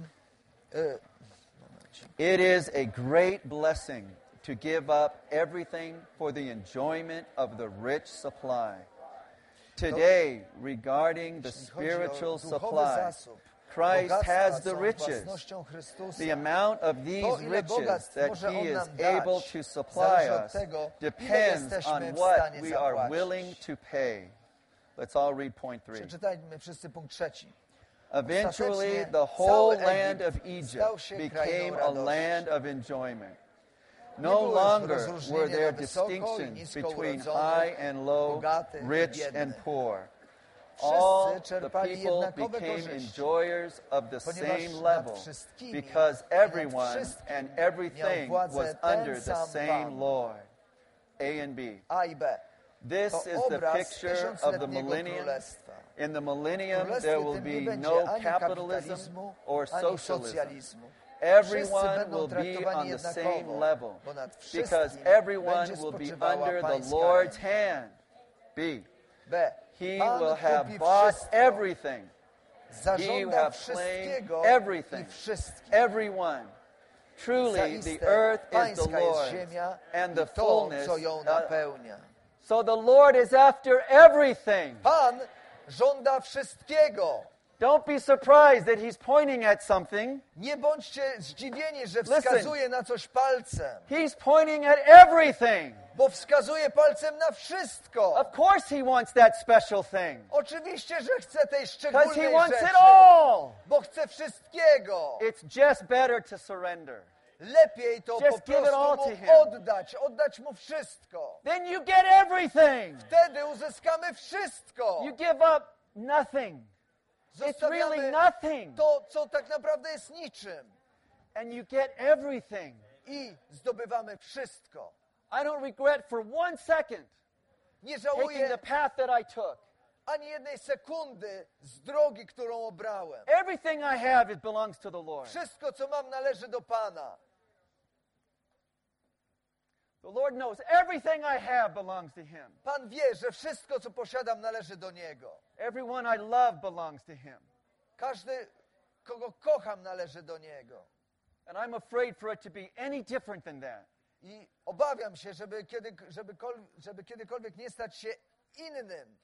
It is a great blessing to give up everything for the enjoyment of the rich supply. Today, regarding the jeśli chodzi o spiritual duchowy supply, zasób, Christ bogactwa has the są riches. własnością Chrystusa. The amount of these To, ile riches bogactw that może He On is nam dać, able to supply zależy od us tego, ile depends jesteśmy on w what stanie we are zapłacić. willing to pay. Let's all read point 3. Przeczytajmy wszyscy punkt trzeci. Eventually, Ostatecznie the whole cały land Egipt of Egypt stał się became krainą a radości. land of enjoyment. Nie No było już longer rozróżnienia were there na wysoko i distinctions nisko between urodzonych, high and low, bogatych i rich biednych. and poor. Wszyscy All the czerpali people jednakowe became korzyści, enjoyers of the ponieważ same nad level wszystkimi because i nad everyone wszystkim and miał everything władzę was ten under the sam same Pan. Lord. A and B. A i B. This To is the obraz picture of the tysiącletniego millennium. królestwa. In the millennium, Królestwie there will tym be nie będzie no ani capitalism kapitalizmu, or ani socialism. socjalizmu. Everyone Wszyscy będą will be traktowani on the jednakowo, same level bo nad because wszystkim everyone będzie will be spoczywała under the Pańska Lord's ręka. hand. B. B. He Pan will have kupi bought wszystko, everything. He will zażąda have wszystkiego claimed everything. i wszystkim. Everyone. Truly, Zaiste the earth is the Pańska jest Lord's ziemia and i the to, fullness co ją napełnia. So the Lord is after everything. Pan żąda wszystkiego. Don't be surprised that he's pointing at something. Nie bądźcie zdziwieni, że Listen. wskazuje na coś palcem, He's pointing at everything. bo wskazuje palcem na wszystko. Of course he wants that special thing. Oczywiście, że chce tej Because he szczególnej wants rzeczy, it all. bo chce wszystkiego. It's just better to surrender. Lepiej to Just po give it all prostu to him. mu oddać mu wszystko. Then you get everything. Wtedy uzyskamy wszystko. You give up nothing. It's really Zostawiamy nothing. to, co tak naprawdę jest niczym. And you get everything. I zdobywamy wszystko. I don't regret for 1 second Nie taking żałuję the path that I took. ani jednej sekundy z drogi, którą obrałem. Everything I have, it belongs to the Lord. Wszystko, co mam, należy do Pana. The Lord knows everything I have belongs to Him. Pan wie, że wszystko, co posiadam, należy do Niego. Everyone I love belongs to Him. Każdy, kogo kocham, należy do Niego. And I'm afraid for it to be any different than that. I obawiam się, żeby kiedykolwiek nie stać się innym.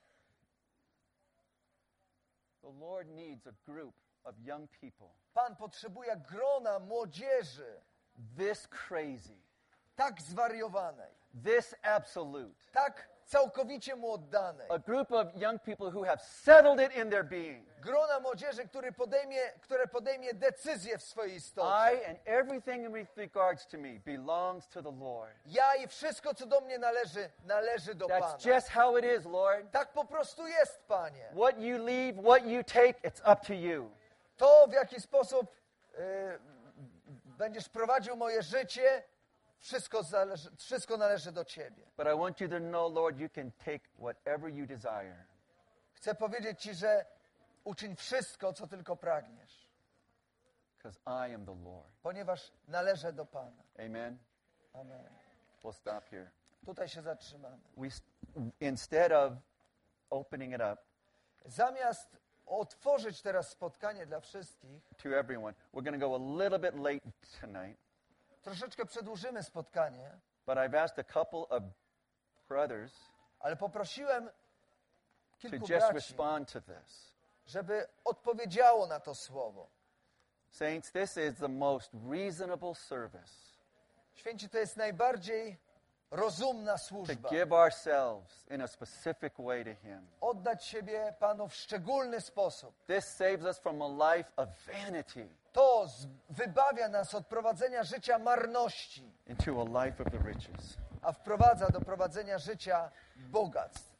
The Lord needs a group of young people Pan potrzebuje grona młodzieży, this crazy, tak zwariowanej, this absolute. tak całkowicie mu oddanej. A group of young people who have settled it in their being. Grona młodzieży, które podejmie decyzję w swojej istocie. I and everything with regards to me belongs to the Lord. Ja i wszystko, co do mnie należy do Pana. That's just how it is, Lord. Tak po prostu jest, Panie. What you leave, what you take, it's up to you. To, w jaki sposób będziesz prowadził moje życie, wszystko należy do Ciebie. But I want you to know, Lord, you can take whatever you desire. Chcę powiedzieć Ci, że uczyń wszystko, co tylko pragniesz, Because I am the Lord. ponieważ należę do Pana. Amen. Amen. We'll stop here. Tutaj się zatrzymamy. Instead of opening it up Zamiast otworzyć teraz spotkanie dla wszystkich, to everyone, we're going to go a little bit late tonight. troszeczkę przedłużymy spotkanie, But I've asked a couple of brothers ale poprosiłem to kilku just braci, respond to this. żeby odpowiedziało na to słowo. Saints, this is the most reasonable service Święci, to jest najbardziej rozumna to służba. give ourselves in a specific way to Him. Oddać siebie Panu w szczególny sposób. This saves us from a life of vanity To wybawia nas od prowadzenia życia marności, into a life of the riches. a wprowadza do prowadzenia życia bogactw.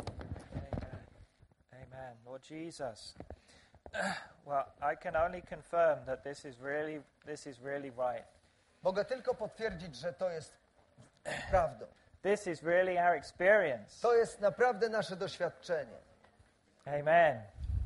Amen. Lord Jesus. Well, I can only confirm that this is really right. Mogę tylko potwierdzić, że to jest prawdą. This is really our experience. To jest naprawdę nasze doświadczenie. Amen.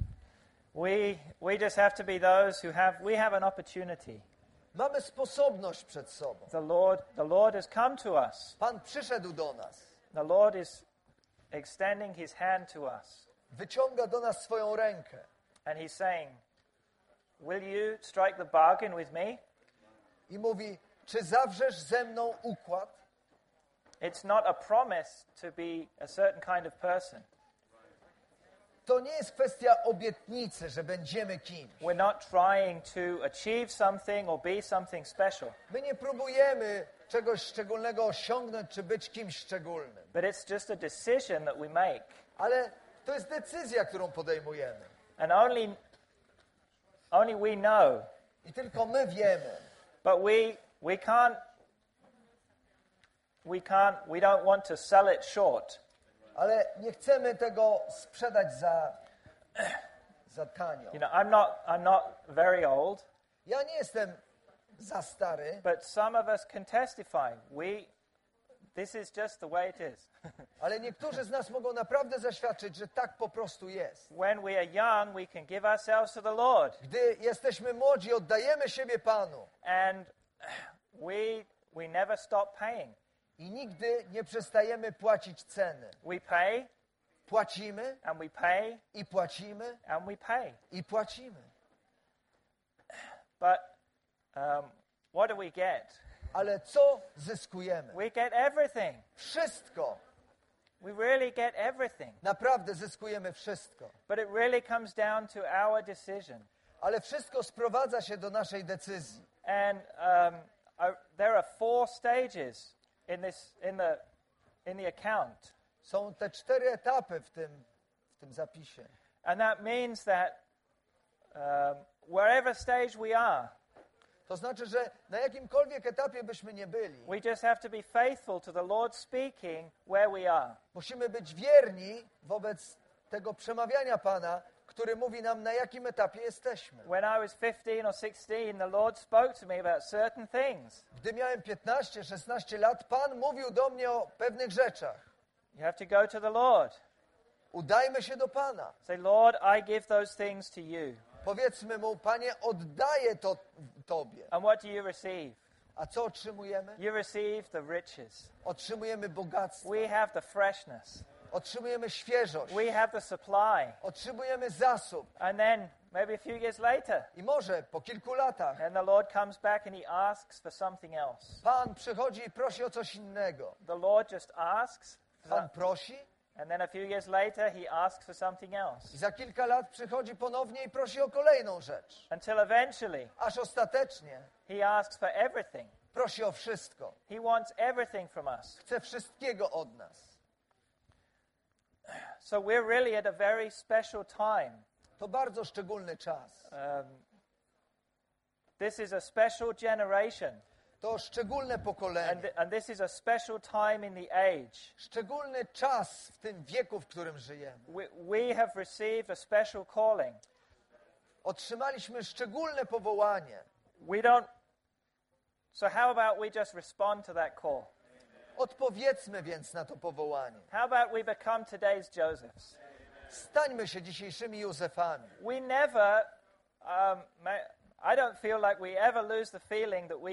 We just have to be those who have an opportunity. Mamy sposobność przed sobą. The Lord has come to us. Pan przyszedł do nas. The Lord is extending his hand to us. Wyciąga do nas swoją rękę. And he's saying, will you strike the bargain with me? I mówi, czy zawrzesz ze mną układ? It's not a promise to be a certain kind of person. To nie jest kwestia obietnicy, że będziemy kimś. We're not trying to achieve something or be something special. My nie próbujemy czegoś szczególnego osiągnąć, czy być kimś szczególnym. But it's just a decision that we make. Ale to jest decyzja, którą podejmujemy. And only we know. I tylko my wiemy. But we don't want to sell it short. Ale nie chcemy tego sprzedać za tanio. You know, I'm not very old, Ja nie jestem za stary, but some of us can testify. This is just the way it is. ale niektórzy z nas mogą naprawdę zaświadczyć, że tak po prostu jest. When we are young, we can give ourselves to the Lord. Gdy jesteśmy młodzi, oddajemy siebie Panu And we never stop paying. i nigdy nie przestajemy płacić ceny. We pay, Płacimy and we pay, i płacimy and we pay. i płacimy. But what do we get? Ale co zyskujemy? We get everything. Wszystko. We really get everything. Naprawdę zyskujemy wszystko. But it really comes down to our decision. Ale wszystko sprowadza się do naszej decyzji. And there are 4 stages in the account. Są te 4 etapy w tym zapisie. And that means that wherever stage we are, To znaczy, że na jakimkolwiek etapie byśmy nie byli, we just have to be faithful to the Lord speaking where we are. musimy być wierni wobec tego przemawiania Pana, który mówi nam, na jakim etapie jesteśmy. When I was 15 or 16, the Lord spoke to me about certain things. Gdy miałem 15-16 lat, Pan mówił do mnie o pewnych rzeczach. You have to go to the Lord. Udajmy się do Pana. Say, Lord, I give those things to you. Powiedzmy Mu, Panie, oddaję to Tobie. And what do you receive? A co otrzymujemy? You receive the riches. Otrzymujemy bogactwo. We have the freshness. Otrzymujemy świeżość. We have the supply. Otrzymujemy zasób. And then, maybe a few years later, I może po kilku latach and the Lord comes back and he asks for something else. Pan przychodzi i prosi o coś innego. The Lord just asks, Pan prosi and then a few years later he asks for something else. i za kilka lat przychodzi ponownie i prosi o kolejną rzecz. Until eventually Aż ostatecznie he asks for everything. prosi o wszystko. He wants everything from us. Chce wszystkiego od nas. So we're really at a very special time. To bardzo szczególny czas. This is a special generation. To szczególne pokolenie. And this is a special time in the age. Szczególny czas w tym wieku, w którym żyjemy. We have received a special calling. Otrzymaliśmy szczególne powołanie. So how about we just respond to that call? Odpowiedzmy więc na to powołanie. How about we become today's Josephs? Stańmy się dzisiejszymi Józefami. We never, I don't feel like we ever lose the feeling that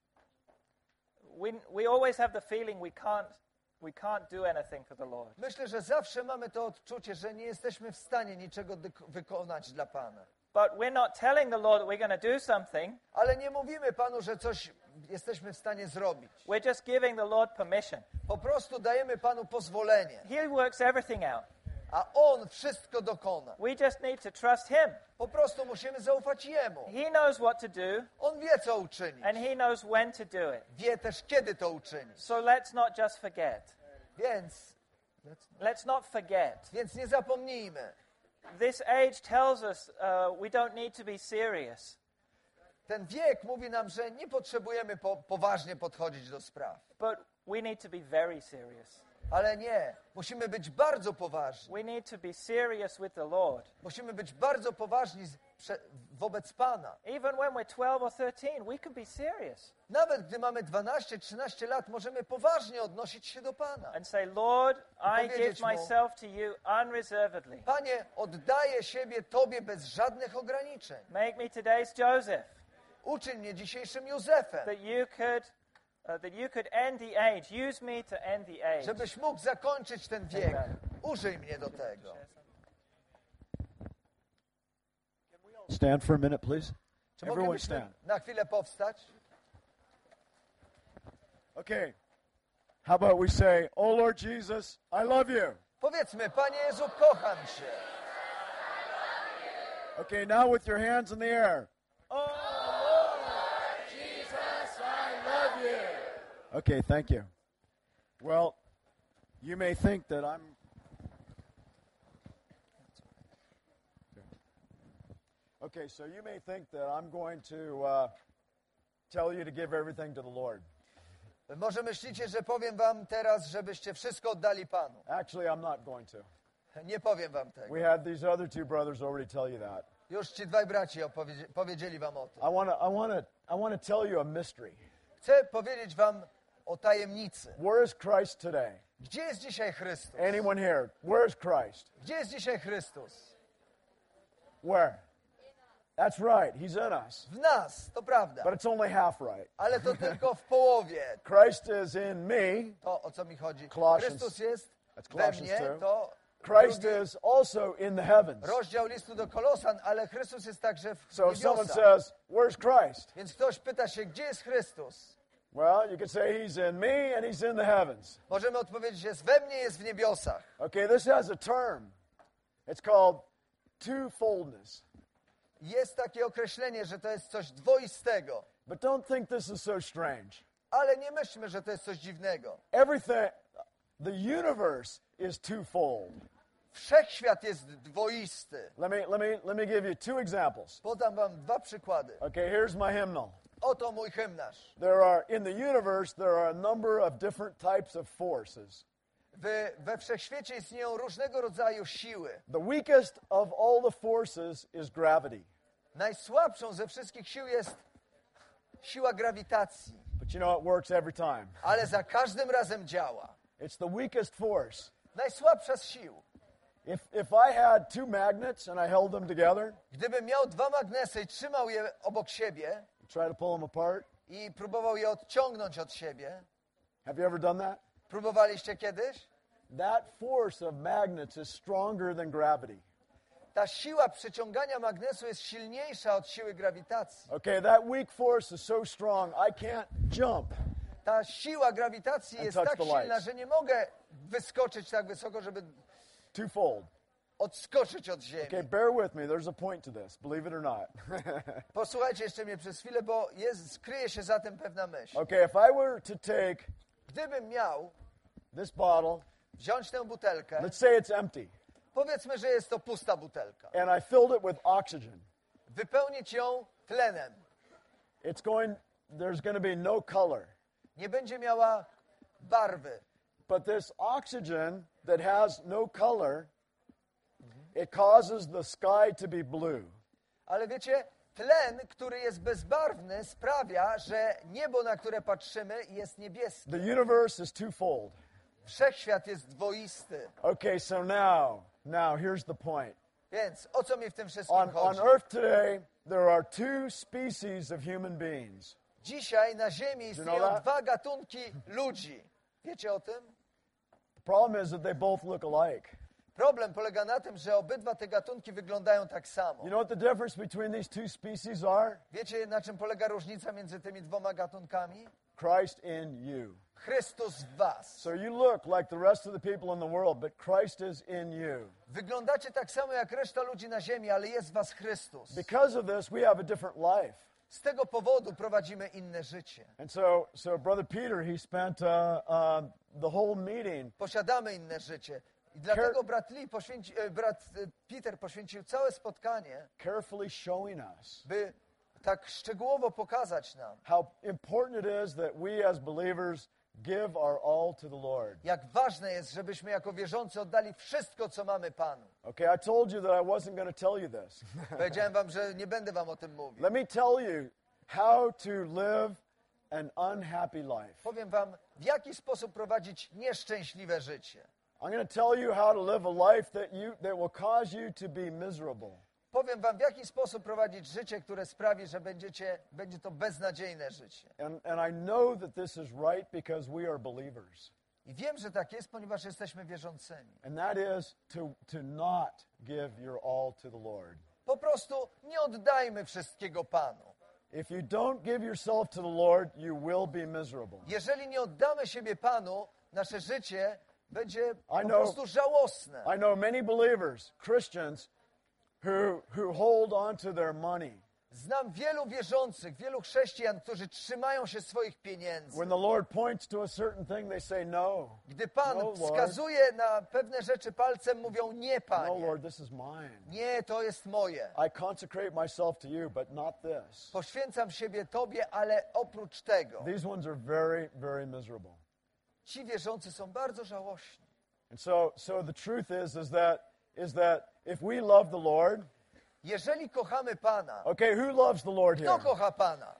we always have the feeling we can't do anything for the Lord. Myślę, że zawsze mamy to odczucie, że nie jesteśmy w stanie niczego wykonać dla Pana. But we're not telling the Lord that we're going to do something. Ale nie mówimy Panu, że coś jesteśmy w stanie zrobić. We're just giving the Lord permission. Po prostu dajemy Panu pozwolenie, He works everything out. a On wszystko dokona. We just need to trust Him. Po prostu musimy zaufać Jemu. He knows what to do, On wie, co uczynić. and He knows when to do it. Wie też, kiedy to uczynić. So let's not just forget. Więc Let's not forget. nie zapomnijmy. This age tells us we don't need to be serious. Ten wiek mówi nam, że nie potrzebujemy poważnie podchodzić do spraw. But we need to be very serious. Ale nie, musimy być bardzo poważni. We need to be serious with the Lord. Musimy być bardzo poważni wobec Pana. Even when we're 12 or 13, we can be serious. Nawet gdy mamy 12-13 lat, możemy poważnie odnosić się do Pana. And say, Lord, I powiedzieć give mu, myself to you unreservedly. Panie, oddaję siebie Tobie bez żadnych ograniczeń. Make me today's Joseph, Uczyń mnie dzisiejszym Józefem, that you could end the age. Use me to end the age. żebyś mógł zakończyć ten wiek. Użyj mnie do tego. Stand for a minute, please. Czy Everyone moglibyśmy stand. na chwilę powstać? Okay. How about we say, "Oh Lord Jesus, I love you." Powiedzmy, Panie Jezu, kocham Cię. Okay, now with your hands in the air. Oh Lord Jesus, I love you. Okay, thank you. Well, you may think that I'm Okay, so you may think that I'm going to tell you to give everything to the Lord. Może myślicie, że powiem wam teraz, żebyście wszystko oddali Panu. Actually, I'm not going to. Nie powiem wam tego. We had these other two brothers already tell you that. Już ci dwaj braci powiedzieli wam o tym. I want to tell you a mystery. Chcę powiedzieć wam o tajemnicy. Where is Christ today? Gdzie jest dzisiaj Chrystus? Anyone here? Where is Christ? Gdzie jest dzisiaj Chrystus? Where? That's right. He's in us. W nas, to prawda. But it's only half right. Ale to tylko w połowie. Christ is in me. To, o co mi chodzi. Colossians. Chrystus jest That's we Colossians mnie, 2. to Christ drugi is also in the heavens. rozdział listu do Kolosan, ale Chrystus jest także w So if someone niebiosach. says, "Where's Christ?" Więc ktoś pyta się, gdzie jest Chrystus? Well, you could say he's in me and he's in the heavens. Możemy odpowiedzieć, jest we mnie, jest w niebiosach. Okay, this has a term. It's called twofoldness. Jest takie określenie, że to jest coś dwoistego. But don't think this is so strange. Ale nie myślmy, że to jest coś dziwnego. Everything, the universe is twofold. Wszechświat jest dwoisty. Let me give you two examples. Podam wam dwa przykłady. Okay, here's my hymnal. Oto mój hymnarz. In the universe, there are a number of different types of forces. We wszechświecie istnieją różnego rodzaju siły. The weakest of all the forces is gravity. Najsłabszą ze wszystkich sił jest siła grawitacji. But you know, it works every time. Ale za każdym razem działa. It's the weakest force. Najsłabsza z sił. If I had two magnets and I held them together, Gdybym miał dwa magnesy i trzymał je obok siebie try to pull them apart. i próbował je odciągnąć od siebie. Have you ever done that? Próbowaliście kiedyś? That force of magnets is stronger than gravity. Ta siła przyciągania magnesu jest silniejsza od siły grawitacji. Okay, that weak force is so strong, I can't jump. Ta siła grawitacji And jest touch tak the silna, lights. że nie mogę wyskoczyć tak wysoko, żeby Twofold. odskoczyć od ziemi. Okay, bear with me. There's a point to this, believe it or not. Posłuchajcie jeszcze mnie przez chwilę, bo skryje się za tym pewna myśl. Okay, if I were to take Gdybym miał this bottle, wziąć tę butelkę, let's say it's empty, powiedzmy, że jest to pusta butelka, and I filled it with oxygen, wypełnić ją tlenem, there's going to be no color. nie będzie miała barwy. But this oxygen that has no color, it causes the sky to be blue. Ale wiecie, tlen, który jest bezbarwny, sprawia, że niebo, na które patrzymy, jest niebieskie. The universe is twofold. Wszechświat jest dwoisty. Okay, so now here's the point. Więc o co mi w tym wszystkim On chodzi? Earth today, there are two species of human beings. Dzisiaj na Ziemi know istnieją that? dwa gatunki ludzi. Wiecie o tym? The problem is that they both look alike. Problem polega na tym, że obydwa te gatunki wyglądają tak samo. You know what the difference between these two species are? Wiecie, na czym polega różnica między tymi dwoma gatunkami? Christ in you. Chrystus w was. So you look like the rest of the people in the world, but Christ is in you. Wyglądacie tak samo jak reszta ludzi na ziemi, ale jest w was Chrystus. Because of this, we have a different life. Z tego powodu prowadzimy inne życie. And so Brother Peter, he spent the whole meeting. Posiadamy inne życie. I dlatego brat Peter poświęcił całe spotkanie, Carefully showing us by tak szczegółowo pokazać nam, how important it is that we as believers give our all to the Lord. jak ważne jest, żebyśmy jako wierzący oddali wszystko, co mamy Panu. Okay, I told you that I wasn't going to tell you this. Powiedziałem wam, że nie będę wam o tym mówił. Let me tell you how to live an unhappy life. Powiem wam, w jaki sposób prowadzić nieszczęśliwe życie. I'm going to tell you how to live a life that will cause you to be miserable. Powiem wam, w jaki sposób prowadzić życie, które sprawi, że będzie to beznadziejne życie. And I know that this is right because we are believers. I wiem, że tak jest, ponieważ jesteśmy wierzącymi. And that is to not give your all to the Lord. Po prostu nie oddajmy wszystkiego Panu. If you don't give yourself to the Lord, you will be miserable. Jeżeli nie oddamy siebie Panu, nasze życie będzie po know- prostu żałosne. I know many believers, Christians, who hold on to their money. Znam wielu wierzących, wielu chrześcijan, którzy trzymają się swoich pieniędzy. When the Lord points to a certain thing, they say no. Gdy Pan No, Lord. wskazuje na pewne rzeczy palcem, mówią nie, No, Panie. Lord, this is mine. Nie, to jest moje. I consecrate myself to you, but not this. Poświęcam siebie Tobie, ale oprócz tego. These ones are very, very miserable. Ci wierzący są bardzo żałośni. And so the truth is that if we love the Lord, Jeżeli kochamy Pana, okay, who loves the Lord kto here? kocha Pana?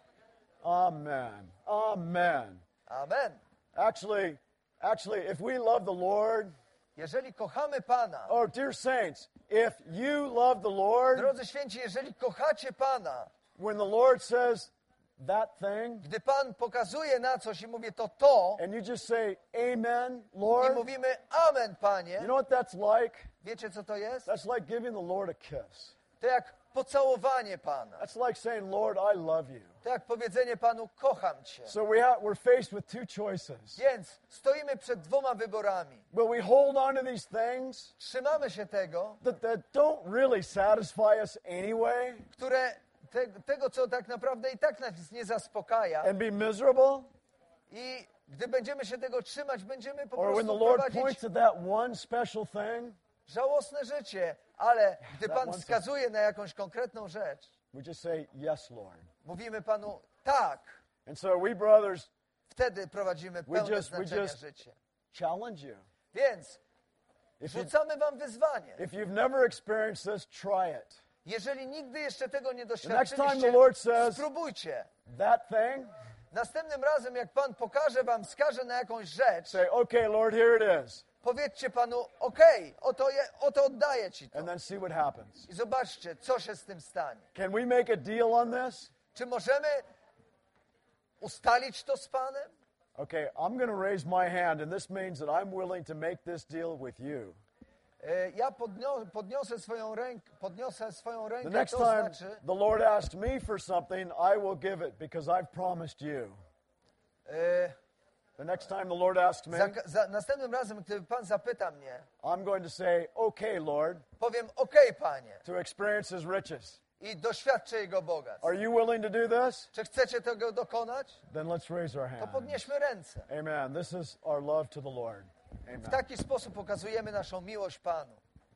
Amen. Amen. Amen. Actually, if we love the Lord, Jeżeli kochamy Pana, oh, dear saints, if you love the Lord, drodzy święci, jeżeli kochacie Pana, when the Lord says that thing, gdy Pan pokazuje na coś i mówi to, and you just say, Amen, i Lord, mówimy Amen, Panie, you know what that's like? wiecie co to jest? That's like giving the Lord a kiss. To jak pocałowanie Pana. That's like saying, Lord, I love you. To jak powiedzenie Panu, kocham Cię. So we're faced with two choices. Więc stoimy przed dwoma wyborami. Will we hold on to these things Trzymamy się tego, that don't really satisfy us anyway które tego, co tak naprawdę i tak nas nie zaspokaja. and be miserable? I gdy będziemy się tego trzymać, będziemy po Or when the prostu Lord prowadzić points at that one special thing, żałosne życie. Ale gdy That Pan one wskazuje na jakąś konkretną rzecz, we just say, yes, Lord. mówimy Panu tak. And so we brothers Wtedy prowadzimy We pełne just- znaczenia życie. challenge you. Więc If, you, rzucamy Wam wyzwanie. if you've never experienced this, try it. Jeżeli nigdy jeszcze tego nie next time doświadczyliście, the Lord says- spróbujcie. That thing, Następnym razem, jak Pan pokaże Wam, wskaże na jakąś rzecz, say, okay, Lord, here it is. powiedzcie Panu, okej, oto oddaję Ci to. And then see what happens. I zobaczcie, co się z tym stanie. Can we make a deal on this? Czy możemy ustalić to z Panem? Okay, I'm going to raise my hand, and this means that I'm willing to make this deal with you. Ja podniosę swoją The rękę, next to time znaczy, the Lord asks me for something, I will give it because I've promised you. e, The next time the Lord asks me, następnym razem, gdy Pan zapyta mnie, I'm going to say, okay, Lord, powiem, okej, Panie, to experience His riches. i doświadczę Jego bogactw. Are you willing to do this? Czy chcecie tego dokonać? Then let's raise our To hand. podnieśmy ręce. Amen. This is our love to the Lord. Amen. W taki sposób pokazujemy naszą miłość Panu.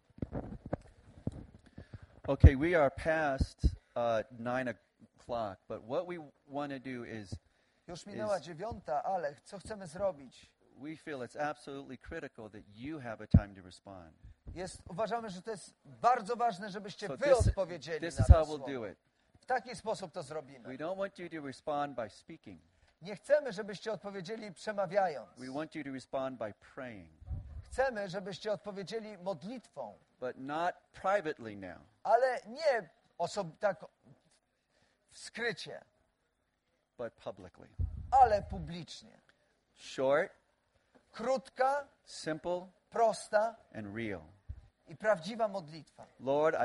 Okay, we are past 9 o'clock, but what we want to do is Już minęła 9, ale co chcemy zrobić? we feel it's absolutely critical that you have a time to respond. Uważamy, że to jest bardzo ważne, żebyście So wy odpowiedzieli this na is how to we'll słowo. do it. W taki sposób to We zrobimy. don't want you to respond by speaking. Nie chcemy, żebyście odpowiedzieli przemawiając. We want you to respond by praying, Chcemy, żebyście odpowiedzieli modlitwą, but not privately now. ale nie tak w skrycie, But publicly. ale publicznie. Short, Krótka, simple, prosta and real. i prawdziwa modlitwa. Lord,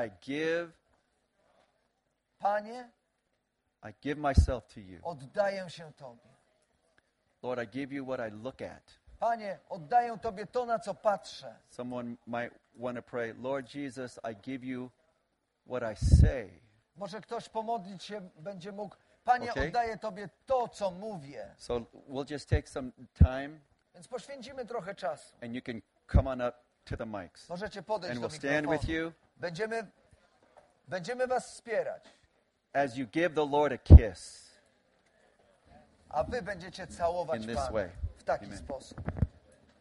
Panie, I give myself to you. oddaję się Tobie. Lord, I give you what I look at. Panie, oddaję Tobie to, na co patrzę. Someone might want to pray, Lord Jesus, I give you what I say. Może ktoś pomodlić się będzie mógł. Panie, Okay. oddaję Tobie to, co mówię. So we'll just take some time Więc poświęcimy trochę czasu. and you can come on up to the mics. Możecie podejść And do we'll stand with mikrofonu. you Będziemy was wspierać, as you give the Lord a kiss a wy będziecie całować in this Pana way. w taki Amen. sposób.